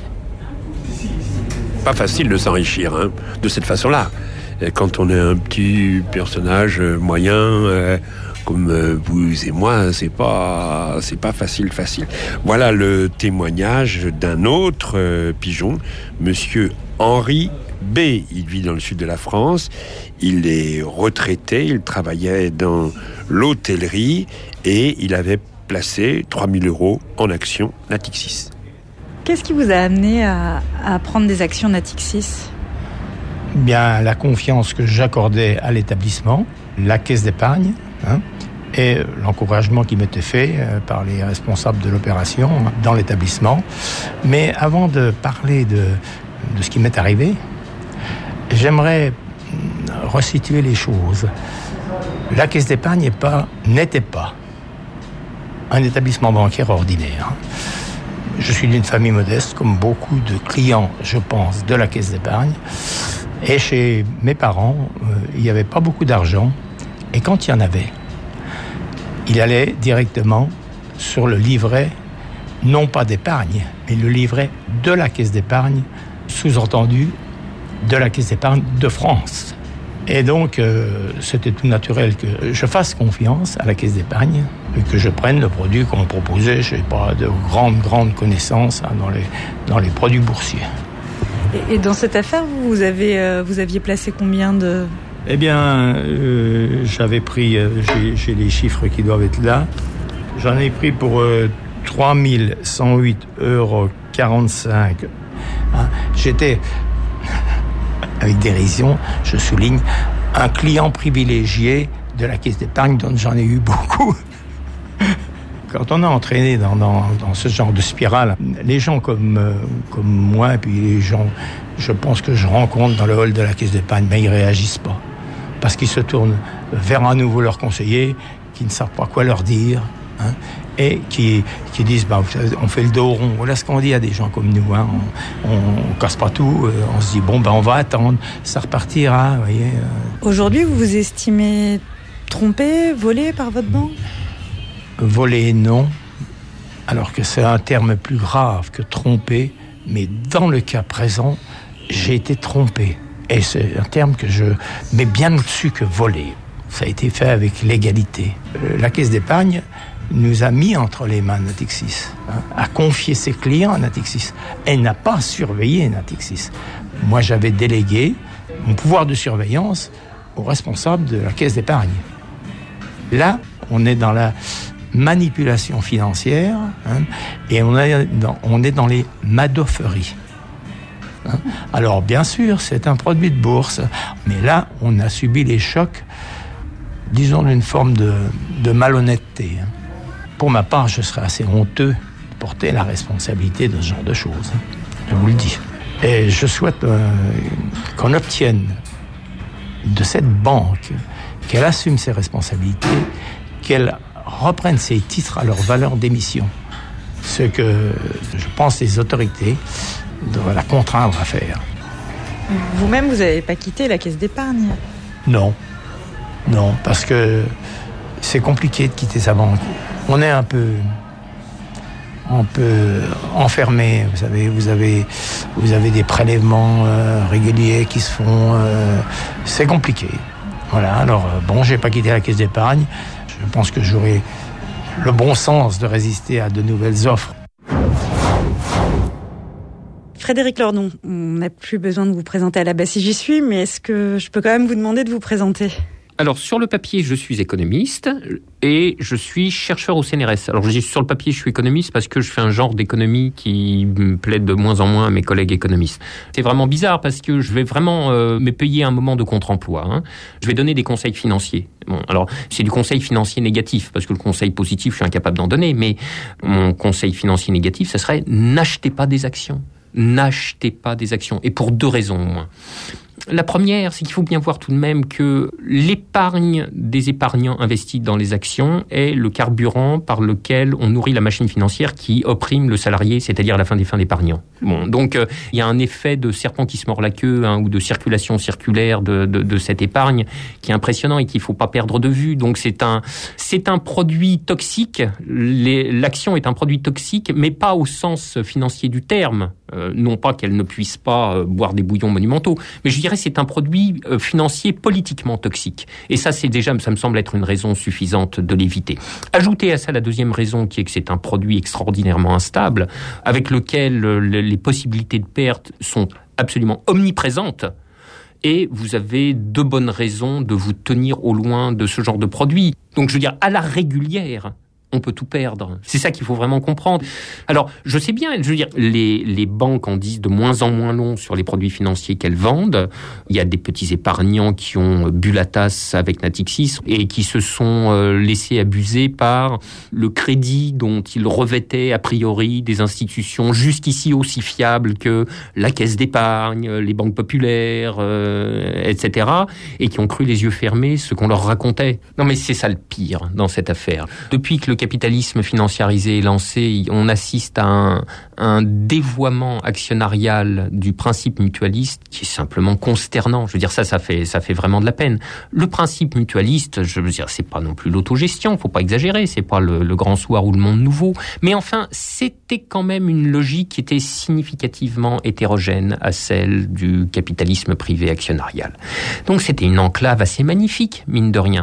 Pas facile de s'enrichir de cette façon-là. Quand on est un petit personnage moyen... comme vous et moi, c'est pas facile. Voilà le témoignage d'un autre pigeon, monsieur Henri B. Il vit dans le sud de la France. Il est retraité, il travaillait dans l'hôtellerie et il avait placé 3 000 € en actions Natixis. Qu'est-ce qui vous a amené à prendre des actions Natixis ? Bien, la confiance que j'accordais à l'établissement, la caisse d'épargne, et l'encouragement qui m'était fait par les responsables de l'opération dans l'établissement. Mais avant de parler de ce qui m'est arrivé, j'aimerais resituer les choses. La caisse d'épargne n'était pas un établissement bancaire ordinaire. Je suis d'une famille modeste, comme beaucoup de clients, je pense, de la caisse d'épargne. Et chez mes parents, il n'y avait pas beaucoup d'argent. Et quand il y en avait, il allait directement sur le livret, non pas d'épargne, mais le livret de la caisse d'épargne, sous-entendu de la caisse d'épargne de France. Et donc, c'était tout naturel que je fasse confiance à la caisse d'épargne et que je prenne le produit qu'on me proposait. Je n'ai pas de grandes connaissances dans les produits boursiers. Et dans cette affaire, vous aviez placé combien de... Eh bien, j'avais pris, j'ai les chiffres qui doivent être là. J'en ai pris pour 3 108,45 €. J'étais, avec dérision, je souligne, un client privilégié de la caisse d'épargne dont j'en ai eu beaucoup. Quand on est entraîné dans ce genre de spirale, les gens comme moi, et puis les gens, je pense que je rencontre dans le hall de la caisse d'épargne, mais ils réagissent pas. Parce qu'ils se tournent vers à nouveau leurs conseillers, qui ne savent pas quoi leur dire, et qui disent, on fait le dos rond. Voilà ce qu'on dit à des gens comme nous, on casse pas tout, on se dit, on va attendre, ça repartira, vous voyez. Aujourd'hui, vous vous estimez trompé, volé par votre banque ? Volé, non. Alors que c'est un terme plus grave que trompé, mais dans le cas présent, j'ai été trompé. Et c'est un terme que je mets bien au-dessus que voler. Ça a été fait avec légalité. La caisse d'épargne nous a mis entre les mains Natixis, a confié ses clients à Natixis. Elle n'a pas surveillé Natixis. Moi, j'avais délégué mon pouvoir de surveillance au responsable de la caisse d'épargne. Là, on est dans la manipulation financière et on est dans les madofferie. Alors bien sûr, c'est un produit de bourse, mais là, on a subi les chocs, disons, d'une forme de malhonnêteté. Pour ma part, je serais assez honteux de porter la responsabilité de ce genre de choses. Je vous le dis. Et je souhaite qu'on obtienne de cette banque qu'elle assume ses responsabilités, qu'elle reprenne ses titres à leur valeur d'émission. Ce que je pense les autorités devraient la contraindre à faire. Vous-même, vous n'avez pas quitté la caisse d'épargne? Non, parce que c'est compliqué de quitter sa banque. On est un peu enfermé. Vous avez des prélèvements réguliers qui se font. C'est compliqué. Voilà. Alors j'ai pas quitté la caisse d'épargne. Je pense que j'aurai le bon sens de résister à de nouvelles offres. Frédéric Lordon, on n'a plus besoin de vous présenter à la base si j'y suis, mais est-ce que je peux quand même vous demander de vous présenter? Alors, sur le papier, je suis économiste et je suis chercheur au CNRS. Alors, je dis sur le papier, je suis économiste parce que je fais un genre d'économie qui me plaît de moins en moins à mes collègues économistes. C'est vraiment bizarre parce que je vais vraiment me payer un moment de contre-emploi. Je vais donner des conseils financiers. Bon, alors, c'est du conseil financier négatif parce que le conseil positif, je suis incapable d'en donner. Mais mon conseil financier négatif, ça serait n'achetez pas des actions. N'achetez pas des actions. Et pour 2 raisons au moins. La première, c'est qu'il faut bien voir tout de même que l'épargne des épargnants investis dans les actions est le carburant par lequel on nourrit la machine financière qui opprime le salarié, c'est-à-dire la fin des fins d'épargnants. Bon, donc il y a un effet de serpent qui se mord la queue ou de circulation circulaire de cette épargne qui est impressionnant et qu'il faut pas perdre de vue. Donc c'est un produit toxique. L'action est un produit toxique, mais pas au sens financier du terme. Non pas qu'elle ne puisse pas boire des bouillons monumentaux, mais je dirais c'est un produit financier politiquement toxique. Et ça, ça me semble être une raison suffisante de l'éviter. Ajoutez à ça la deuxième raison, qui est que c'est un produit extraordinairement instable, avec lequel les possibilités de perte sont absolument omniprésentes. Et vous avez 2 bonnes raisons de vous tenir au loin de ce genre de produit. Donc, je veux dire, à la régulière, on peut tout perdre. C'est ça qu'il faut vraiment comprendre. Alors, je sais bien, je veux dire, les banques en disent de moins en moins long sur les produits financiers qu'elles vendent. Il y a des petits épargnants qui ont bu la tasse avec Natixis et qui se sont laissés abuser par le crédit dont ils revêtaient a priori des institutions jusqu'ici aussi fiables que la caisse d'épargne, les banques populaires, etc. et qui ont cru les yeux fermés ce qu'on leur racontait. Non mais c'est ça le pire dans cette affaire. Depuis que le capitalisme financiarisé est lancé, on assiste à un dévoiement actionnarial du principe mutualiste qui est simplement consternant. Je veux dire, ça fait vraiment de la peine. Le principe mutualiste, je veux dire, c'est pas non plus l'autogestion, faut pas exagérer, c'est pas le grand soir ou le monde nouveau, mais enfin, c'était quand même une logique qui était significativement hétérogène à celle du capitalisme privé actionnarial. Donc c'était une enclave assez magnifique, mine de rien.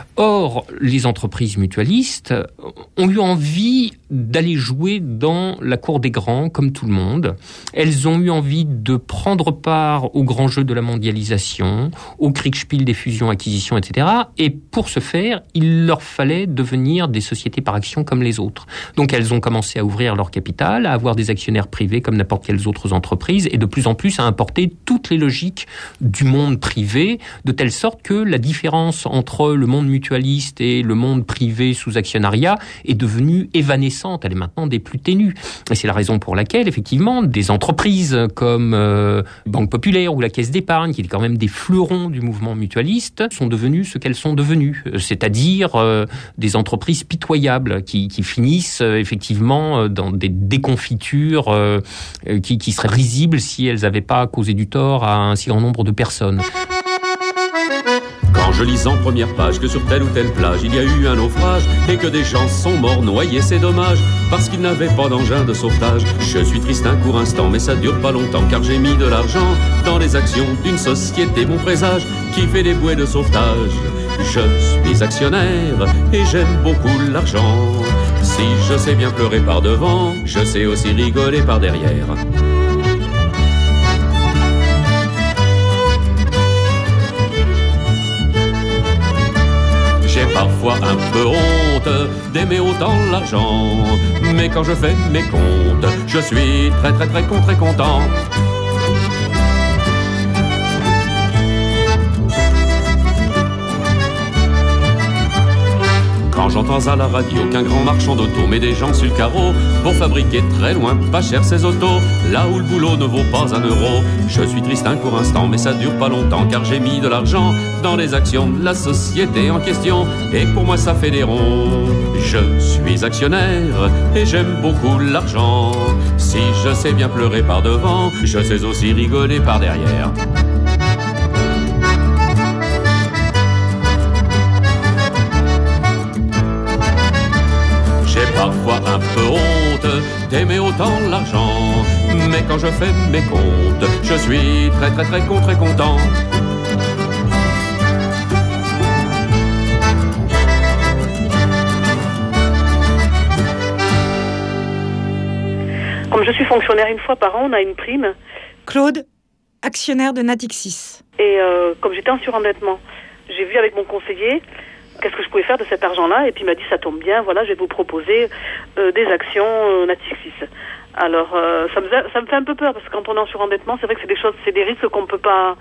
Or, les entreprises mutualistes ont eu envie d'aller jouer dans la cour des grands, comme tout le monde. Elles ont eu envie de prendre part au grand jeu de la mondialisation, au Kriegspiel des fusions-acquisitions, etc. Et pour ce faire, il leur fallait devenir des sociétés par action comme les autres. Donc elles ont commencé à ouvrir leur capital, à avoir des actionnaires privés comme n'importe quelles autres entreprises, et de plus en plus à importer toutes les logiques du monde privé, de telle sorte que la différence entre le monde mutualiste et le monde privé sous actionnariat est devenue évanescente. Elle est maintenant des plus ténues. Et c'est la raison pour laquelle, effectivement, des entreprises comme Banque Populaire ou la Caisse d'Épargne, qui est quand même des fleurons du mouvement mutualiste, sont devenues ce qu'elles sont devenues. C'est-à-dire des entreprises pitoyables qui finissent effectivement dans des déconfitures qui seraient risibles si elles n'avaient pas causé du tort à un si grand nombre de personnes. Quand je lis en première page que sur telle ou telle plage il y a eu un naufrage et que des gens sont morts noyés, c'est dommage parce qu'ils n'avaient pas d'engin de sauvetage. Je suis triste un court instant mais ça dure pas longtemps car j'ai mis de l'argent dans les actions d'une société, mon présage, qui fait des bouées de sauvetage. Je suis actionnaire et j'aime beaucoup l'argent. Si je sais bien pleurer par devant, je sais aussi rigoler par derrière. J'ai parfois un peu honte d'aimer autant l'argent, mais quand je fais mes comptes, je suis très content. Quand j'entends à la radio qu'un grand marchand d'auto met des gens sur le carreau pour fabriquer très loin, pas cher ces autos, là où le boulot ne vaut pas €1, je suis triste un court instant, mais ça dure pas longtemps car j'ai mis de l'argent dans les actions de la société en question et pour moi ça fait des ronds. Je suis actionnaire et j'aime beaucoup l'argent. Si je sais bien pleurer par devant, je sais aussi rigoler par derrière. J'ai parfois un peu honte d'aimer autant l'argent, mais quand je fais mes comptes, je suis très très très content. Comme je suis fonctionnaire une fois par an, on a une prime. Claude, actionnaire de Natixis. Et comme j'étais en surendettement, j'ai vu avec mon conseiller qu'est-ce que je pouvais faire de cet argent-là. Et puis il m'a dit, ça tombe bien, voilà, je vais vous proposer des actions Natixis. Alors ça me fait un peu peur, parce que quand on est en surendettement, c'est vrai que c'est des risques qu'on peut pas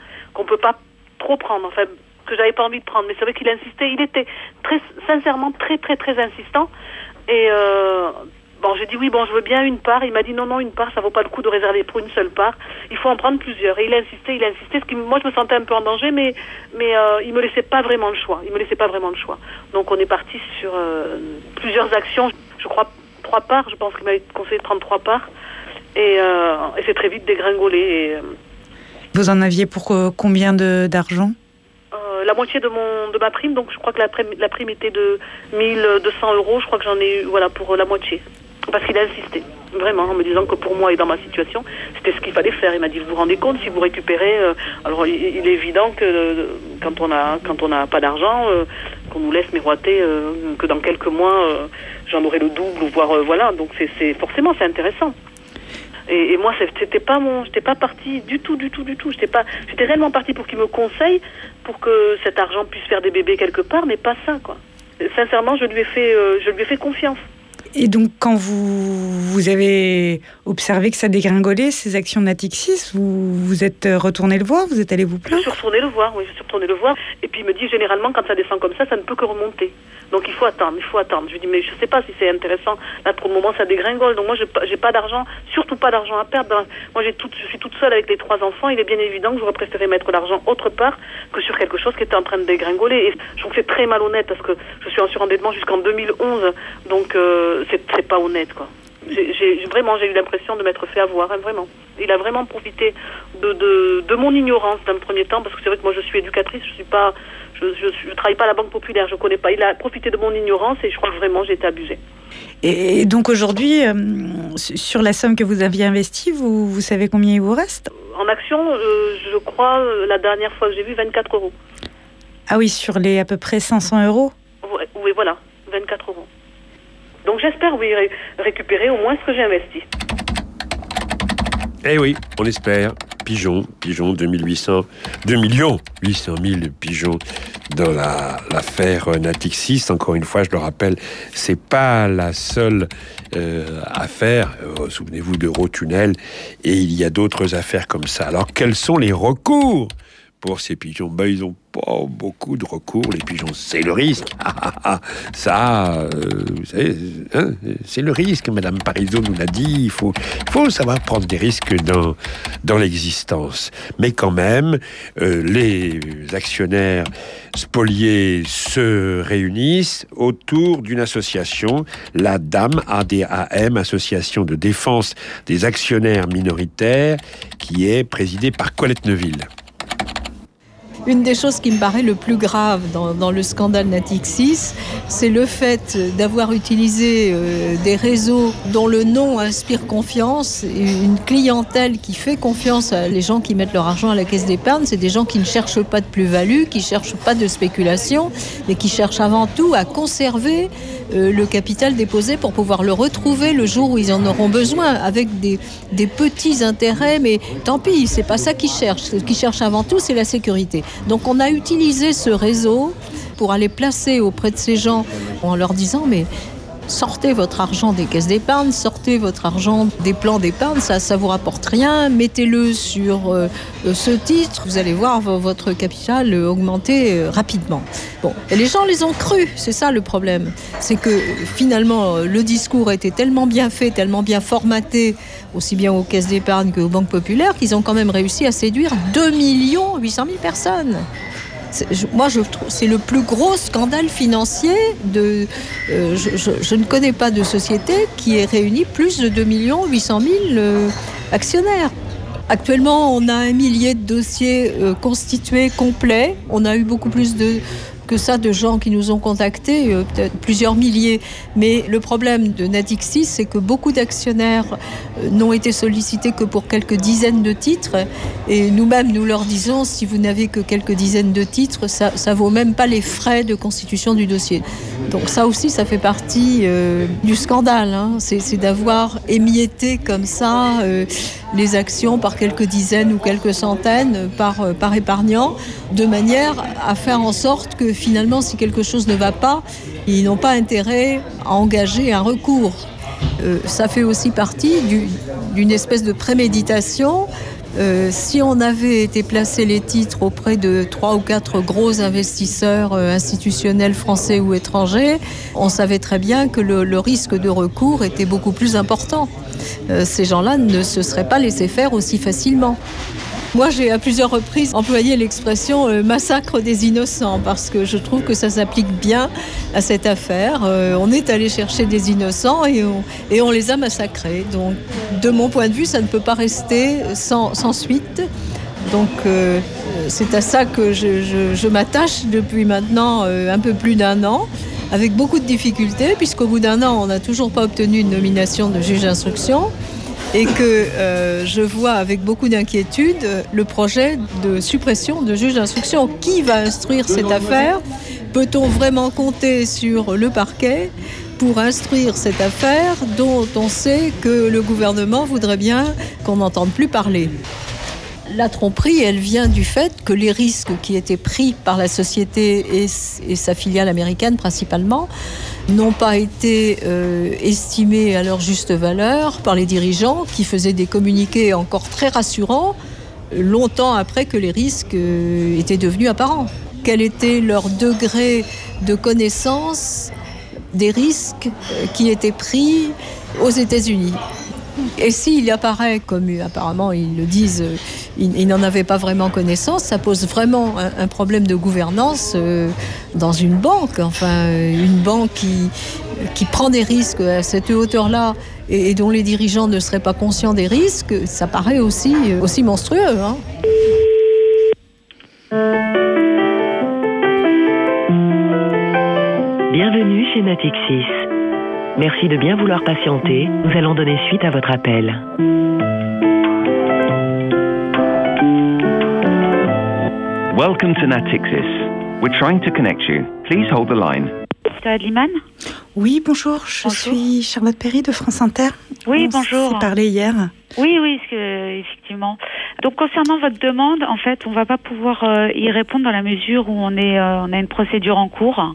trop prendre, enfin, que j'avais pas envie de prendre. Mais c'est vrai qu'il insistait, il était sincèrement très très très insistant. Et bon, j'ai dit oui, bon, je veux bien une part. Il m'a dit non, une part, ça vaut pas le coup de réserver pour une seule part. Il faut en prendre plusieurs. Et il insistait. Ce qui, moi, je me sentais un peu en danger, mais il me laissait pas vraiment le choix. Donc, on est parti sur plusieurs actions. Je crois 3 parts. Je pense qu'il m'avait conseillé de prendre 3 parts. Et c'est très vite dégringolé. Vous en aviez pour combien d'argent? La moitié de ma prime. Donc, je crois que la prime était de 1200 €. Je crois que j'en ai eu, voilà, pour la moitié. Parce qu'il a insisté, vraiment, en me disant que pour moi et dans ma situation, c'était ce qu'il fallait faire. Il m'a dit, vous vous rendez compte, si vous récupérez... alors, il est évident que quand on n'a pas d'argent, qu'on nous laisse miroiter, que dans quelques mois, j'en aurai le double, voire voilà. Donc, forcément, c'est intéressant. Et moi, j'étais pas partie du tout. J'étais réellement partie pour qu'il me conseille, pour que cet argent puisse faire des bébés quelque part, mais pas ça, quoi. Sincèrement, je lui ai fait confiance. Et donc, quand vous avez observé que ça dégringolait, ces actions de Natixis, vous êtes retourné le voir? Vous êtes allé vous plaindre? Je suis retourné le voir. Et puis, il me dit, généralement, quand ça descend comme ça ne peut que remonter. Donc, il faut attendre. Je lui dis, mais je sais pas si c'est intéressant. Là, pour le moment, ça dégringole. Donc, moi, j'ai pas d'argent, surtout pas d'argent à perdre. Moi, je suis toute seule avec les 3 enfants. Il est bien évident que j'aurais préféré mettre l'argent autre part que sur quelque chose qui était en train de dégringoler. Et je trouve que c'est très malhonnête, parce que je suis en surendettement jusqu'en 2011. Donc, c'est pas honnête, quoi. J'ai eu l'impression de m'être fait avoir, hein, vraiment. Il a vraiment profité de mon ignorance d'un premier temps, parce que c'est vrai que moi je suis éducatrice, je travaille pas à la Banque Populaire, je connais pas. Il a profité de mon ignorance et je crois que vraiment j'ai été abusée. Et donc aujourd'hui, sur la somme que vous aviez investie, vous savez combien il vous reste? En action, je crois, la dernière fois que j'ai vu, 24 €. Ah oui, sur les à peu près 500 €? Oui, voilà, 24 €. Donc j'espère, oui, récupérer au moins ce que j'ai investi. Eh oui, on espère. Pigeons, 2 800 000 pigeons dans l'affaire Natixis. Encore une fois, je le rappelle, c'est pas la seule affaire. Souvenez-vous d'Eurotunnel, et il y a d'autres affaires comme ça. Alors, quels sont les recours pour ces pigeons? Ils n'ont pas beaucoup de recours, les pigeons. C'est le risque. Ça, vous savez, hein, c'est le risque. Madame Parizeau nous l'a dit. Il faut savoir prendre des risques dans l'existence. Mais quand même, les actionnaires spoliés se réunissent autour d'une association, la DAM, ADAM, Association de défense des actionnaires minoritaires, qui est présidée par Colette Neuville. Une des choses qui me paraît le plus grave dans le scandale Natixis, c'est le fait d'avoir utilisé des réseaux dont le nom inspire confiance, une clientèle qui fait confiance à les gens qui mettent leur argent à la caisse d'épargne. C'est des gens qui ne cherchent pas de plus-value, qui ne cherchent pas de spéculation, mais qui cherchent avant tout à conserver le capital déposé pour pouvoir le retrouver le jour où ils en auront besoin, avec des petits intérêts, mais tant pis, c'est pas ça qu'ils cherchent. Ce qu'ils cherchent avant tout, c'est la sécurité. Donc on a utilisé ce réseau pour aller placer auprès de ces gens en leur disant, mais sortez votre argent des caisses d'épargne, sortez votre argent des plans d'épargne, ça vous rapporte rien, mettez-le sur ce titre, vous allez voir votre capital augmenter rapidement. Bon, et les gens les ont crus, c'est ça le problème. C'est que finalement le discours était tellement bien fait, tellement bien formaté, aussi bien aux caisses d'épargne qu'aux banques populaires, qu'ils ont quand même réussi à séduire 2 800 000 personnes. Moi, je trouve c'est le plus gros scandale financier je ne connais pas de société qui ait réuni plus de 2 800 000 actionnaires. Actuellement, on a 1 millier de dossiers constitués, complets. On a eu beaucoup plus que ça de gens qui nous ont contactés, peut-être plusieurs milliers. Mais le problème de Natixis, c'est que beaucoup d'actionnaires n'ont été sollicités que pour quelques dizaines de titres. Et nous-mêmes, nous leur disons, si vous n'avez que quelques dizaines de titres, ça vaut même pas les frais de constitution du dossier. Donc ça aussi, ça fait partie du scandale. Hein. C'est d'avoir émietté comme ça les actions par quelques dizaines ou quelques centaines par épargnant, de manière à faire en sorte que finalement, si quelque chose ne va pas, ils n'ont pas intérêt à engager un recours. Ça fait aussi partie d'une espèce de préméditation. Si on avait été placer les titres auprès de 3 ou 4 gros investisseurs institutionnels français ou étrangers, on savait très bien que le risque de recours était beaucoup plus important. Ces gens-là ne se seraient pas laissés faire aussi facilement. Moi, j'ai à plusieurs reprises employé l'expression massacre des innocents parce que je trouve que ça s'applique bien à cette affaire. On est allé chercher des innocents et on les a massacrés. Donc, de mon point de vue, ça ne peut pas rester sans suite. Donc, c'est à ça que je m'attache depuis maintenant un peu plus d'1 an, avec beaucoup de difficultés, puisqu'au bout d'1 an, on n'a toujours pas obtenu une nomination de juge d'instruction. Et que je vois avec beaucoup d'inquiétude le projet de suppression de juge d'instruction. Qui va instruire cette affaire ? Peut-on vraiment compter sur le parquet pour instruire cette affaire dont on sait que le gouvernement voudrait bien qu'on n'entende plus parler ? La tromperie, elle vient du fait que les risques qui étaient pris par la société et sa filiale américaine principalement n'ont pas été estimés à leur juste valeur par les dirigeants qui faisaient des communiqués encore très rassurants longtemps après que les risques étaient devenus apparents. Quel était leur degré de connaissance des risques qui étaient pris aux États-Unis ? Et s'il apparaît, comme apparemment ils le disent, ils n'en avaient pas vraiment connaissance, ça pose vraiment un problème de gouvernance dans une banque. Enfin, une banque qui prend des risques à cette hauteur-là et dont les dirigeants ne seraient pas conscients des risques, ça paraît aussi monstrueux. Hein. Bienvenue chez Natixis. Merci de bien vouloir patienter. Nous allons donner suite à votre appel. Welcome to Natixis. We're trying to connect you. Please hold the line. C'est Adliman ? Oui, bonjour. Je suis Charlotte Perry de France Inter. Oui, bonjour. On s'est parlé hier. Oui, effectivement. Donc, concernant votre demande, en fait, on ne va pas pouvoir y répondre dans la mesure où on a une procédure en cours.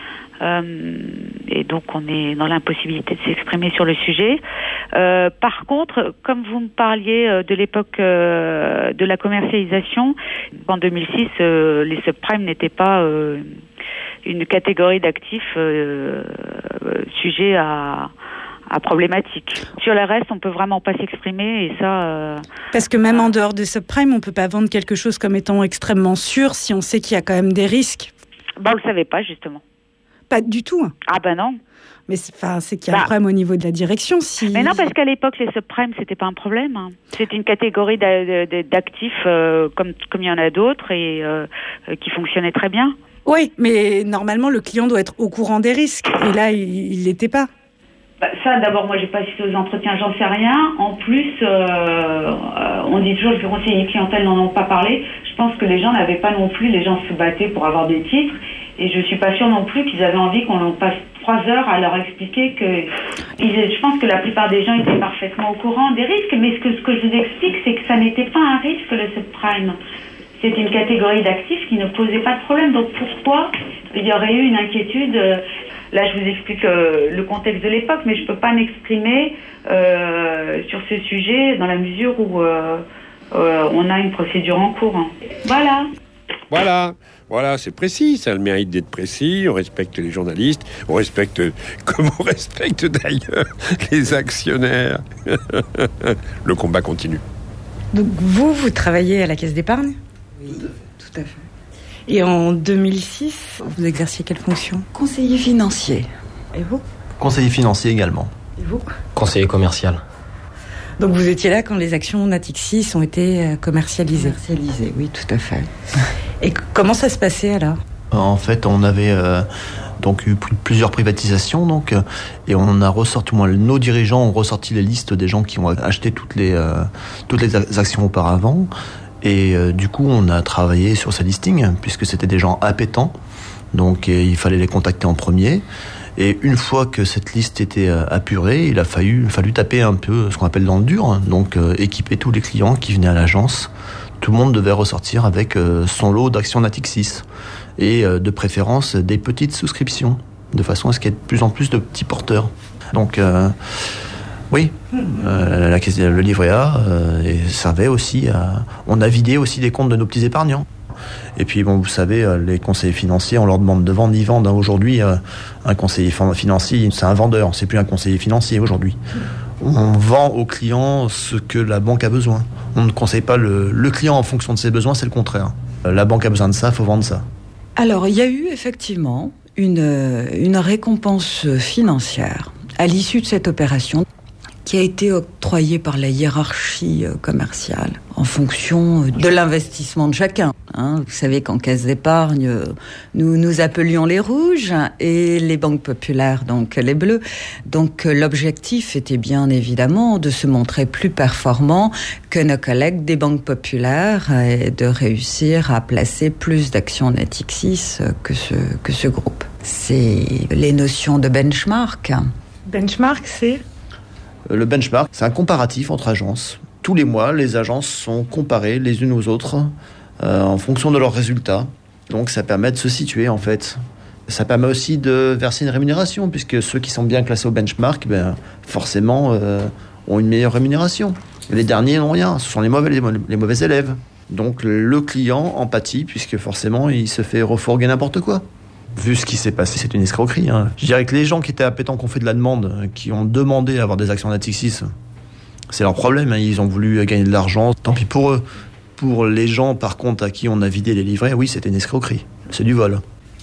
Et donc on est dans l'impossibilité de s'exprimer sur le sujet. Par contre, comme vous me parliez de l'époque de la commercialisation, en 2006, les subprimes n'étaient pas une catégorie d'actifs sujet à problématique. Sur le reste, on peut vraiment pas s'exprimer et ça... Parce que même en dehors des subprimes, on peut pas vendre quelque chose comme étant extrêmement sûr si on sait qu'il y a quand même des risques. On le savait pas, justement. Pas du tout. Ah ben non. Mais c'est qu'il y a un problème au niveau de la direction. Mais non, parce qu'à l'époque, les subprimes, c'était pas un problème. C'était une catégorie d'actifs comme il y en a d'autres et qui fonctionnait très bien. Oui, mais normalement, le client doit être au courant des risques. Et là, il l'était pas. Ça, d'abord, moi, j'ai pas assisté aux entretiens, j'en sais rien. En plus, on dit toujours que les conseillers clientèle n'en ont pas parlé. Je pense que les gens n'avaient pas non plus, les gens se battaient pour avoir des titres. Et je suis pas sûre non plus qu'ils avaient envie qu'on en passe 3 heures à leur expliquer que... Je pense que la plupart des gens étaient parfaitement au courant des risques, mais ce que je vous explique, c'est que ça n'était pas un risque, le subprime. C'est une catégorie d'actifs qui ne posait pas de problème. Donc pourquoi il y aurait eu une inquiétude Là, je vous explique le contexte de l'époque, mais je ne peux pas m'exprimer sur ce sujet dans la mesure où on a une procédure en cours. Voilà, c'est précis, ça a le mérite d'être précis, on respecte les journalistes, on respecte, comme on respecte d'ailleurs les actionnaires. Le combat continue. Donc vous travaillez à la Caisse d'épargne ? Oui, tout à fait. Et en 2006, vous exerciez quelle fonction ? Conseiller financier. Et vous ? Conseiller financier également. Et vous ? Conseiller commercial. Donc vous étiez là quand les actions Natixis ont été commercialisées ? Commercialisées, oui, tout à fait. Et comment ça se passait alors ? En fait, on avait donc eu plusieurs privatisations, et on a ressorti, au moins nos dirigeants ont ressorti les listes des gens qui ont acheté toutes les actions auparavant. Et du coup, on a travaillé sur ces listings, puisque c'était des gens appétents, donc il fallait les contacter en premier. Et une fois que cette liste était apurée, il a fallu taper un peu ce qu'on appelle dans le dur, donc équiper tous les clients qui venaient à l'agence. Tout le monde devait ressortir avec son lot d'actions Natixis et de préférence des petites souscriptions, de façon à ce qu'il y ait de plus en plus de petits porteurs. Donc oui, le livret A servait aussi on a vidé aussi les comptes de nos petits épargnants. Et puis bon, vous savez, les conseillers financiers, on leur demande de vendre, ils vendent. Aujourd'hui, un conseiller financier, c'est un vendeur, c'est plus un conseiller financier aujourd'hui. On vend au client ce que la banque a besoin. On ne conseille pas le client en fonction de ses besoins, c'est le contraire. La banque a besoin de ça, il faut vendre ça. Alors, il y a eu effectivement une récompense financière à l'issue de cette opération qui a été octroyée par la hiérarchie commerciale en fonction de l'investissement de chacun. Vous savez qu'en caisse d'épargne, nous appelions les rouges et les banques populaires, donc les bleus. Donc l'objectif était bien évidemment de se montrer plus performant que nos collègues des banques populaires et de réussir à placer plus d'actions Natixis que ce groupe. C'est les notions de benchmark. Benchmark, c'est ? Le benchmark, c'est un comparatif entre agences. Tous les mois, les agences sont comparées les unes aux autres en fonction de leurs résultats. Donc ça permet de se situer en fait. Ça permet aussi de verser une rémunération, puisque ceux qui sont bien classés au benchmark, forcément, ont une meilleure rémunération. Les derniers n'ont rien, ce sont les mauvais élèves. Donc le client en pâtit, puisque forcément, il se fait refourguer n'importe quoi. Vu ce qui s'est passé, c'est une escroquerie. Je dirais que les gens qui étaient appétents, qui ont fait de la demande, qui ont demandé à avoir des actions Natixis, c'est leur problème. Ils ont voulu gagner de l'argent. Tant pis pour eux. Pour les gens, par contre, à qui on a vidé les livrets, oui, c'était une escroquerie. C'est du vol.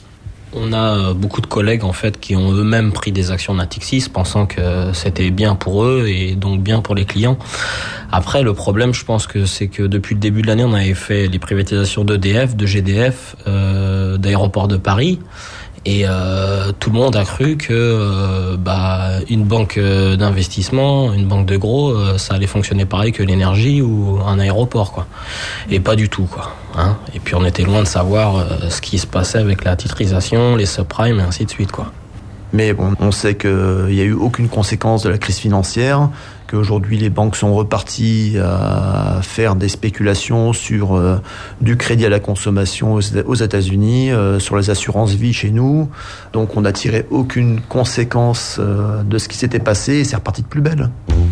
On a beaucoup de collègues en fait qui ont eux-mêmes pris des actions Natixis pensant que c'était bien pour eux et donc bien pour les clients. Après, le problème, je pense que c'est que depuis le début de l'année, on avait fait les privatisations d'EDF, de GDF, d'Aéroports de Paris. Et tout le monde a cru que une banque d'investissement, une banque de gros, ça allait fonctionner pareil que l'énergie ou un aéroport, quoi. Et pas du tout, quoi. Et puis on était loin de savoir ce qui se passait avec la titrisation, les subprimes et ainsi de suite, quoi. Mais bon, on sait qu'il n'y a eu aucune conséquence de la crise financière, qu'aujourd'hui les banques sont reparties à faire des spéculations sur du crédit à la consommation aux États-Unis, sur les assurances vie chez nous. Donc on n'a tiré aucune conséquence de ce qui s'était passé et c'est reparti de plus belle.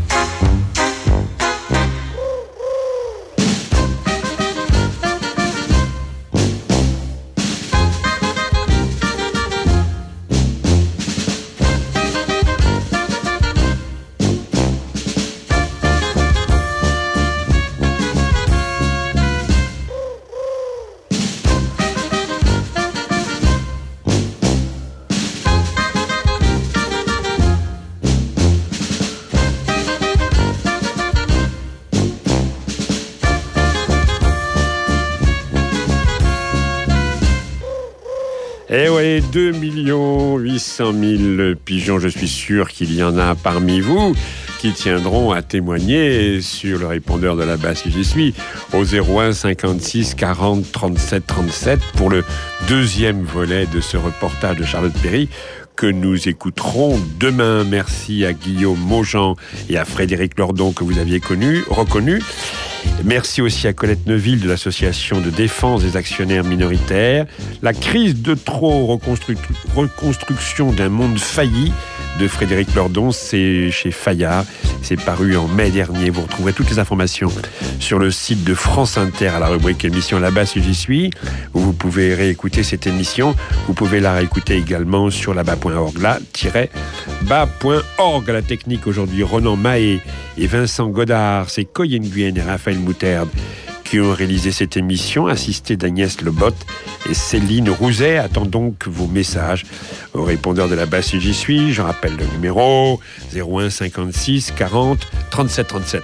Eh ouais, 2 800 000 pigeons, je suis sûr qu'il y en a parmi vous qui tiendront à témoigner sur le répondeur de là-bas si j'y suis, au 01 56 40 37 37 pour le deuxième volet de ce reportage de Charlotte Péri que nous écouterons demain. Merci à Guillaume Maujean et à Frédéric Lordon que vous aviez reconnu. Merci aussi à Colette Neuville de l'association de défense des actionnaires minoritaires. La crise de trop, reconstruction d'un monde failli de Frédéric Lordon, c'est chez Fayard. C'est paru en mai dernier. Vous retrouverez toutes les informations sur le site de France Inter à la rubrique émission là-bas si j'y suis, où vous pouvez réécouter cette émission. Vous pouvez la réécouter également sur là-bas.org, là-bas.org. La technique aujourd'hui, Ronan Mahé et Vincent Godard. C'est Coy Nguyen et Raphaël Moutarde qui ont réalisé cette émission, assistés d'Agnès Lebotte et Céline Rouzet. Attends donc vos messages au répondeur de la basse J'y suis. Je rappelle le numéro 01 56 40 37 37.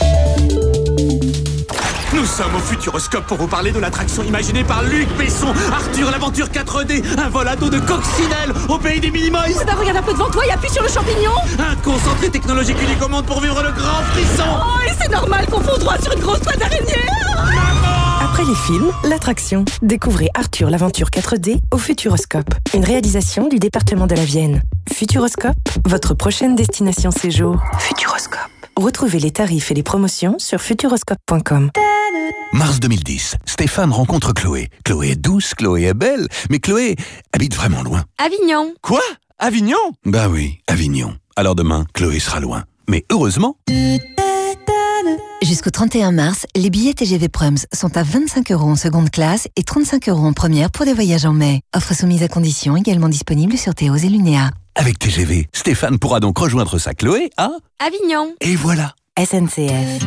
Nous sommes au Futuroscope pour vous parler de l'attraction imaginée par Luc Besson, Arthur l'aventure 4D, un vol à dos de coccinelle au pays des Minimoys. Regarde un peu devant toi et appuie sur le champignon. Un concentré technologique unique au monde pour vivre le grand frisson. Oh, et c'est normal qu'on fonde droit sur une grosse toile d'araignée. Après les films, l'attraction. Découvrez Arthur l'aventure 4D au Futuroscope. Une réalisation du département de la Vienne. Futuroscope, votre prochaine destination séjour. Futuroscope. Retrouvez les tarifs et les promotions sur futuroscope.com. Mars 2010, Stéphane rencontre Chloé. Chloé est douce, Chloé est belle, mais Chloé habite vraiment loin. Avignon. Quoi ? Avignon ? Bah oui, Avignon. Alors demain, Chloé sera loin. Mais heureusement... Jusqu'au 31 mars, les billets TGV Prums sont à 25 € en seconde classe et 35 € en première pour des voyages en mai. Offre soumise à conditions, également disponible sur Théos et Lunéa. Avec TGV, Stéphane pourra donc rejoindre sa Chloé à... Avignon. Et voilà. SNCF.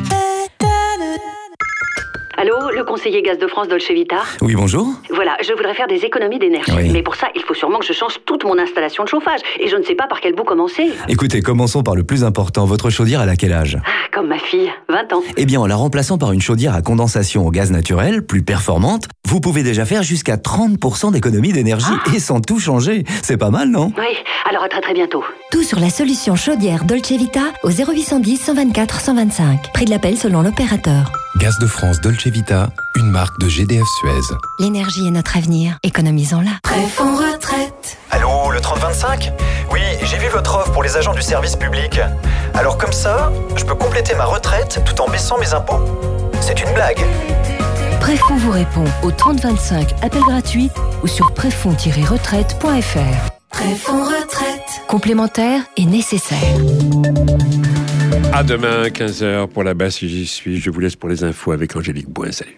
Allô, le conseiller gaz de France Dolce Vita ? Oui, bonjour. Voilà, je voudrais faire des économies d'énergie. Oui. Mais pour ça, il faut sûrement que je change toute mon installation de chauffage. Et je ne sais pas par quel bout commencer. Écoutez, commençons par le plus important. Votre chaudière, elle a quel âge ? Comme ma fille, 20 ans. Eh bien, en la remplaçant par une chaudière à condensation au gaz naturel, plus performante, vous pouvez déjà faire jusqu'à 30% d'économie d'énergie et sans tout changer. C'est pas mal, non ? Oui, alors à très bientôt. Tout sur la solution chaudière Dolce Vita au 0810 124 125. Prix de l'appel selon l'opérateur. Gaz de France Dolce Vita, une marque de GDF Suez. L'énergie est notre avenir. Économisons-la. Préfonds retraite. Allô, le 3025 ? Oui, j'ai vu votre offre pour les agents du service public. Alors comme ça, je peux compléter ma retraite tout en baissant mes impôts. C'est une blague. Préfonds vous répond au 3025, appel gratuit ou sur préfonds-retraite.fr. Préfonds retraite. Complémentaire et nécessaire. À demain, 15h pour la basse J'y suis. Je vous laisse pour les infos avec Angélique Bouin. Salut.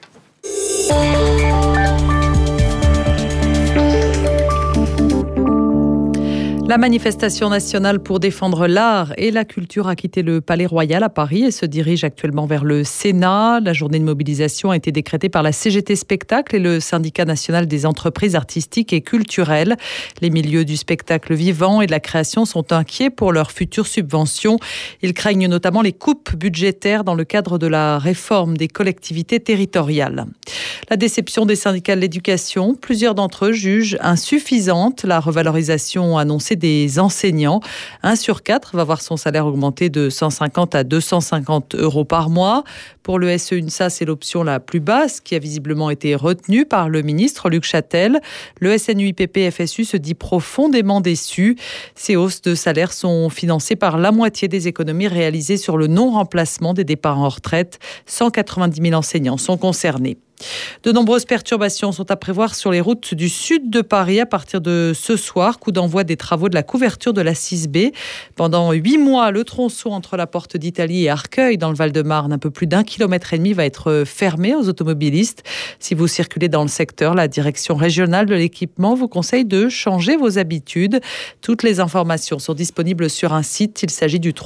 La manifestation nationale pour défendre l'art et la culture a quitté le Palais Royal à Paris et se dirige actuellement vers le Sénat. La journée de mobilisation a été décrétée par la CGT Spectacle et le Syndicat national des entreprises artistiques et culturelles. Les milieux du spectacle vivant et de la création sont inquiets pour leurs futures subventions. Ils craignent notamment les coupes budgétaires dans le cadre de la réforme des collectivités territoriales. La déception des syndicats de l'éducation, plusieurs d'entre eux jugent insuffisante la revalorisation annoncée des enseignants. 1 sur 4 va voir son salaire augmenter de 150 à 250 € par mois. Pour le SE-UNSA, c'est l'option la plus basse qui a visiblement été retenue par le ministre Luc Châtel. Le SNUIPP-FSU se dit profondément déçu. Ces hausses de salaire sont financées par la moitié des économies réalisées sur le non-remplacement des départs en retraite. 190 000 enseignants sont concernés. De nombreuses perturbations sont à prévoir sur les routes du sud de Paris à partir de ce soir. Coup d'envoi des travaux de la couverture de la 6B. Pendant 8 mois, le tronçon entre la Porte d'Italie et Arcueil, dans le Val-de-Marne, un peu plus d'1,5 km va être fermé aux automobilistes. Si vous circulez dans le secteur, la direction régionale de l'équipement vous conseille de changer vos habitudes. Toutes les informations sont disponibles sur un site. Il s'agit du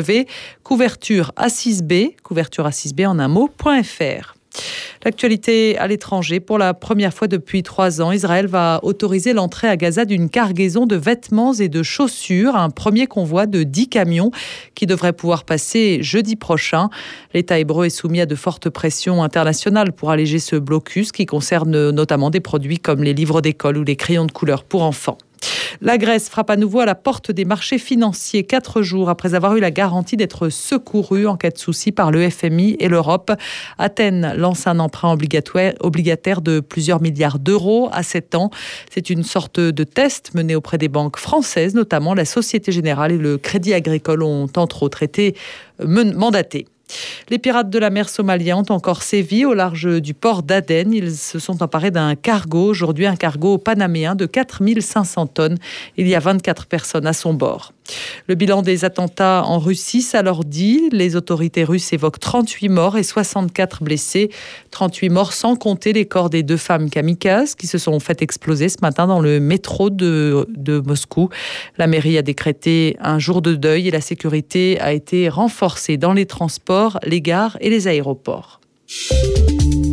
www.couvertureA6B, couvertureA6B en un mot.fr. L'actualité à l'étranger. Pour la première fois depuis 3 ans, Israël va autoriser l'entrée à Gaza d'une cargaison de vêtements et de chaussures. Un premier convoi de 10 camions qui devrait pouvoir passer jeudi prochain. L'État hébreu est soumis à de fortes pressions internationales pour alléger ce blocus qui concerne notamment des produits comme les livres d'école ou les crayons de couleur pour enfants. La Grèce frappe à nouveau à la porte des marchés financiers 4 jours après avoir eu la garantie d'être secourue en cas de souci par le FMI et l'Europe. Athènes lance un emprunt obligataire de plusieurs milliards d'euros à 7 ans. C'est une sorte de test mené auprès des banques françaises, notamment la Société Générale et le Crédit Agricole ont entre autres été mandatés. Les pirates de la mer somaliens ont encore sévi au large du port d'Aden. Ils se sont emparés d'un cargo, aujourd'hui un cargo panaméen de 4500 tonnes. Il y a 24 personnes à son bord. Le bilan des attentats en Russie s'alourdit. Les autorités russes évoquent 38 morts et 64 blessés. 38 morts sans compter les corps des 2 femmes kamikazes qui se sont fait exploser ce matin dans le métro de Moscou. La mairie a décrété un jour de deuil et la sécurité a été renforcée dans les transports, les gares et les aéroports.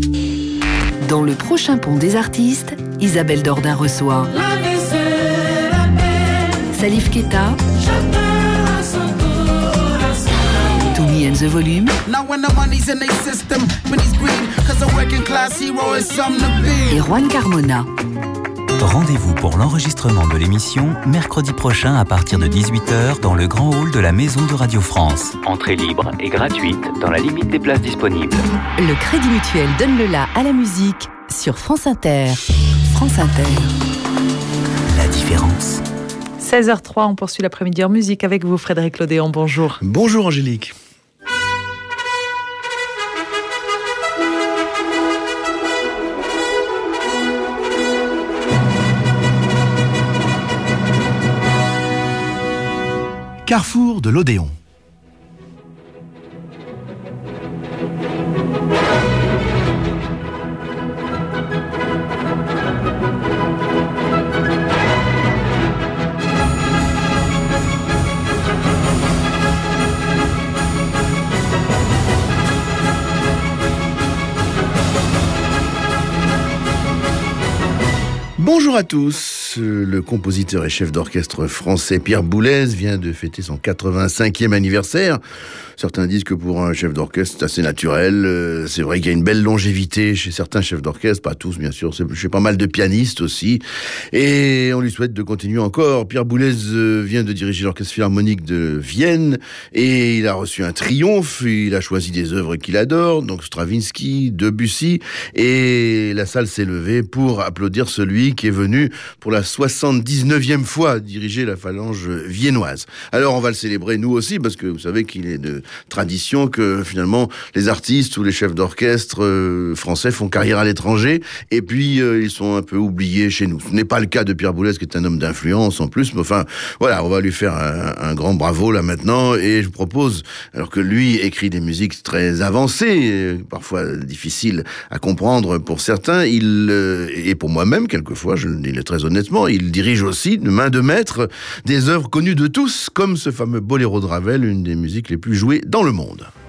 Dans le prochain Pont des artistes, Isabelle Dordain reçoit Salif Keita, Toumi and the Volume, et Juan Carmona. Rendez-vous pour l'enregistrement de l'émission mercredi prochain à partir de 18h dans le grand hall de la Maison de Radio France. Entrée libre et gratuite dans la limite des places disponibles. Le Crédit Mutuel donne le la à la musique sur France Inter. France Inter. La différence. 16h03, on poursuit l'après-midi en musique avec vous, Frédéric Lodéon. Bonjour. Bonjour Angélique. Carrefour de l'Odéon. Bonjour à tous. Le compositeur et chef d'orchestre français Pierre Boulez vient de fêter son 85e anniversaire. Certains disent que pour un chef d'orchestre, c'est assez naturel. C'est vrai qu'il y a une belle longévité chez certains chefs d'orchestre, pas tous bien sûr, chez pas mal de pianistes aussi. Et on lui souhaite de continuer encore. Pierre Boulez vient de diriger l'Orchestre Philharmonique de Vienne et il a reçu un triomphe. Il a choisi des œuvres qu'il adore, donc Stravinsky, Debussy, et la salle s'est levée pour applaudir celui qui est venu pour la 79e fois diriger la phalange viennoise. Alors on va le célébrer nous aussi parce que vous savez qu'il est de tradition que finalement les artistes ou les chefs d'orchestre français font carrière à l'étranger et puis ils sont un peu oubliés chez nous. Ce n'est pas le cas de Pierre Boulez qui est un homme d'influence en plus, mais enfin voilà, on va lui faire un grand bravo là maintenant et je vous propose, alors que lui écrit des musiques très avancées, parfois difficiles à comprendre pour certains, et pour moi-même quelquefois, je le dis très honnêtement, il dirige aussi de main de maître des œuvres connues de tous, comme ce fameux Boléro de Ravel, une des musiques les plus jouées dans le monde.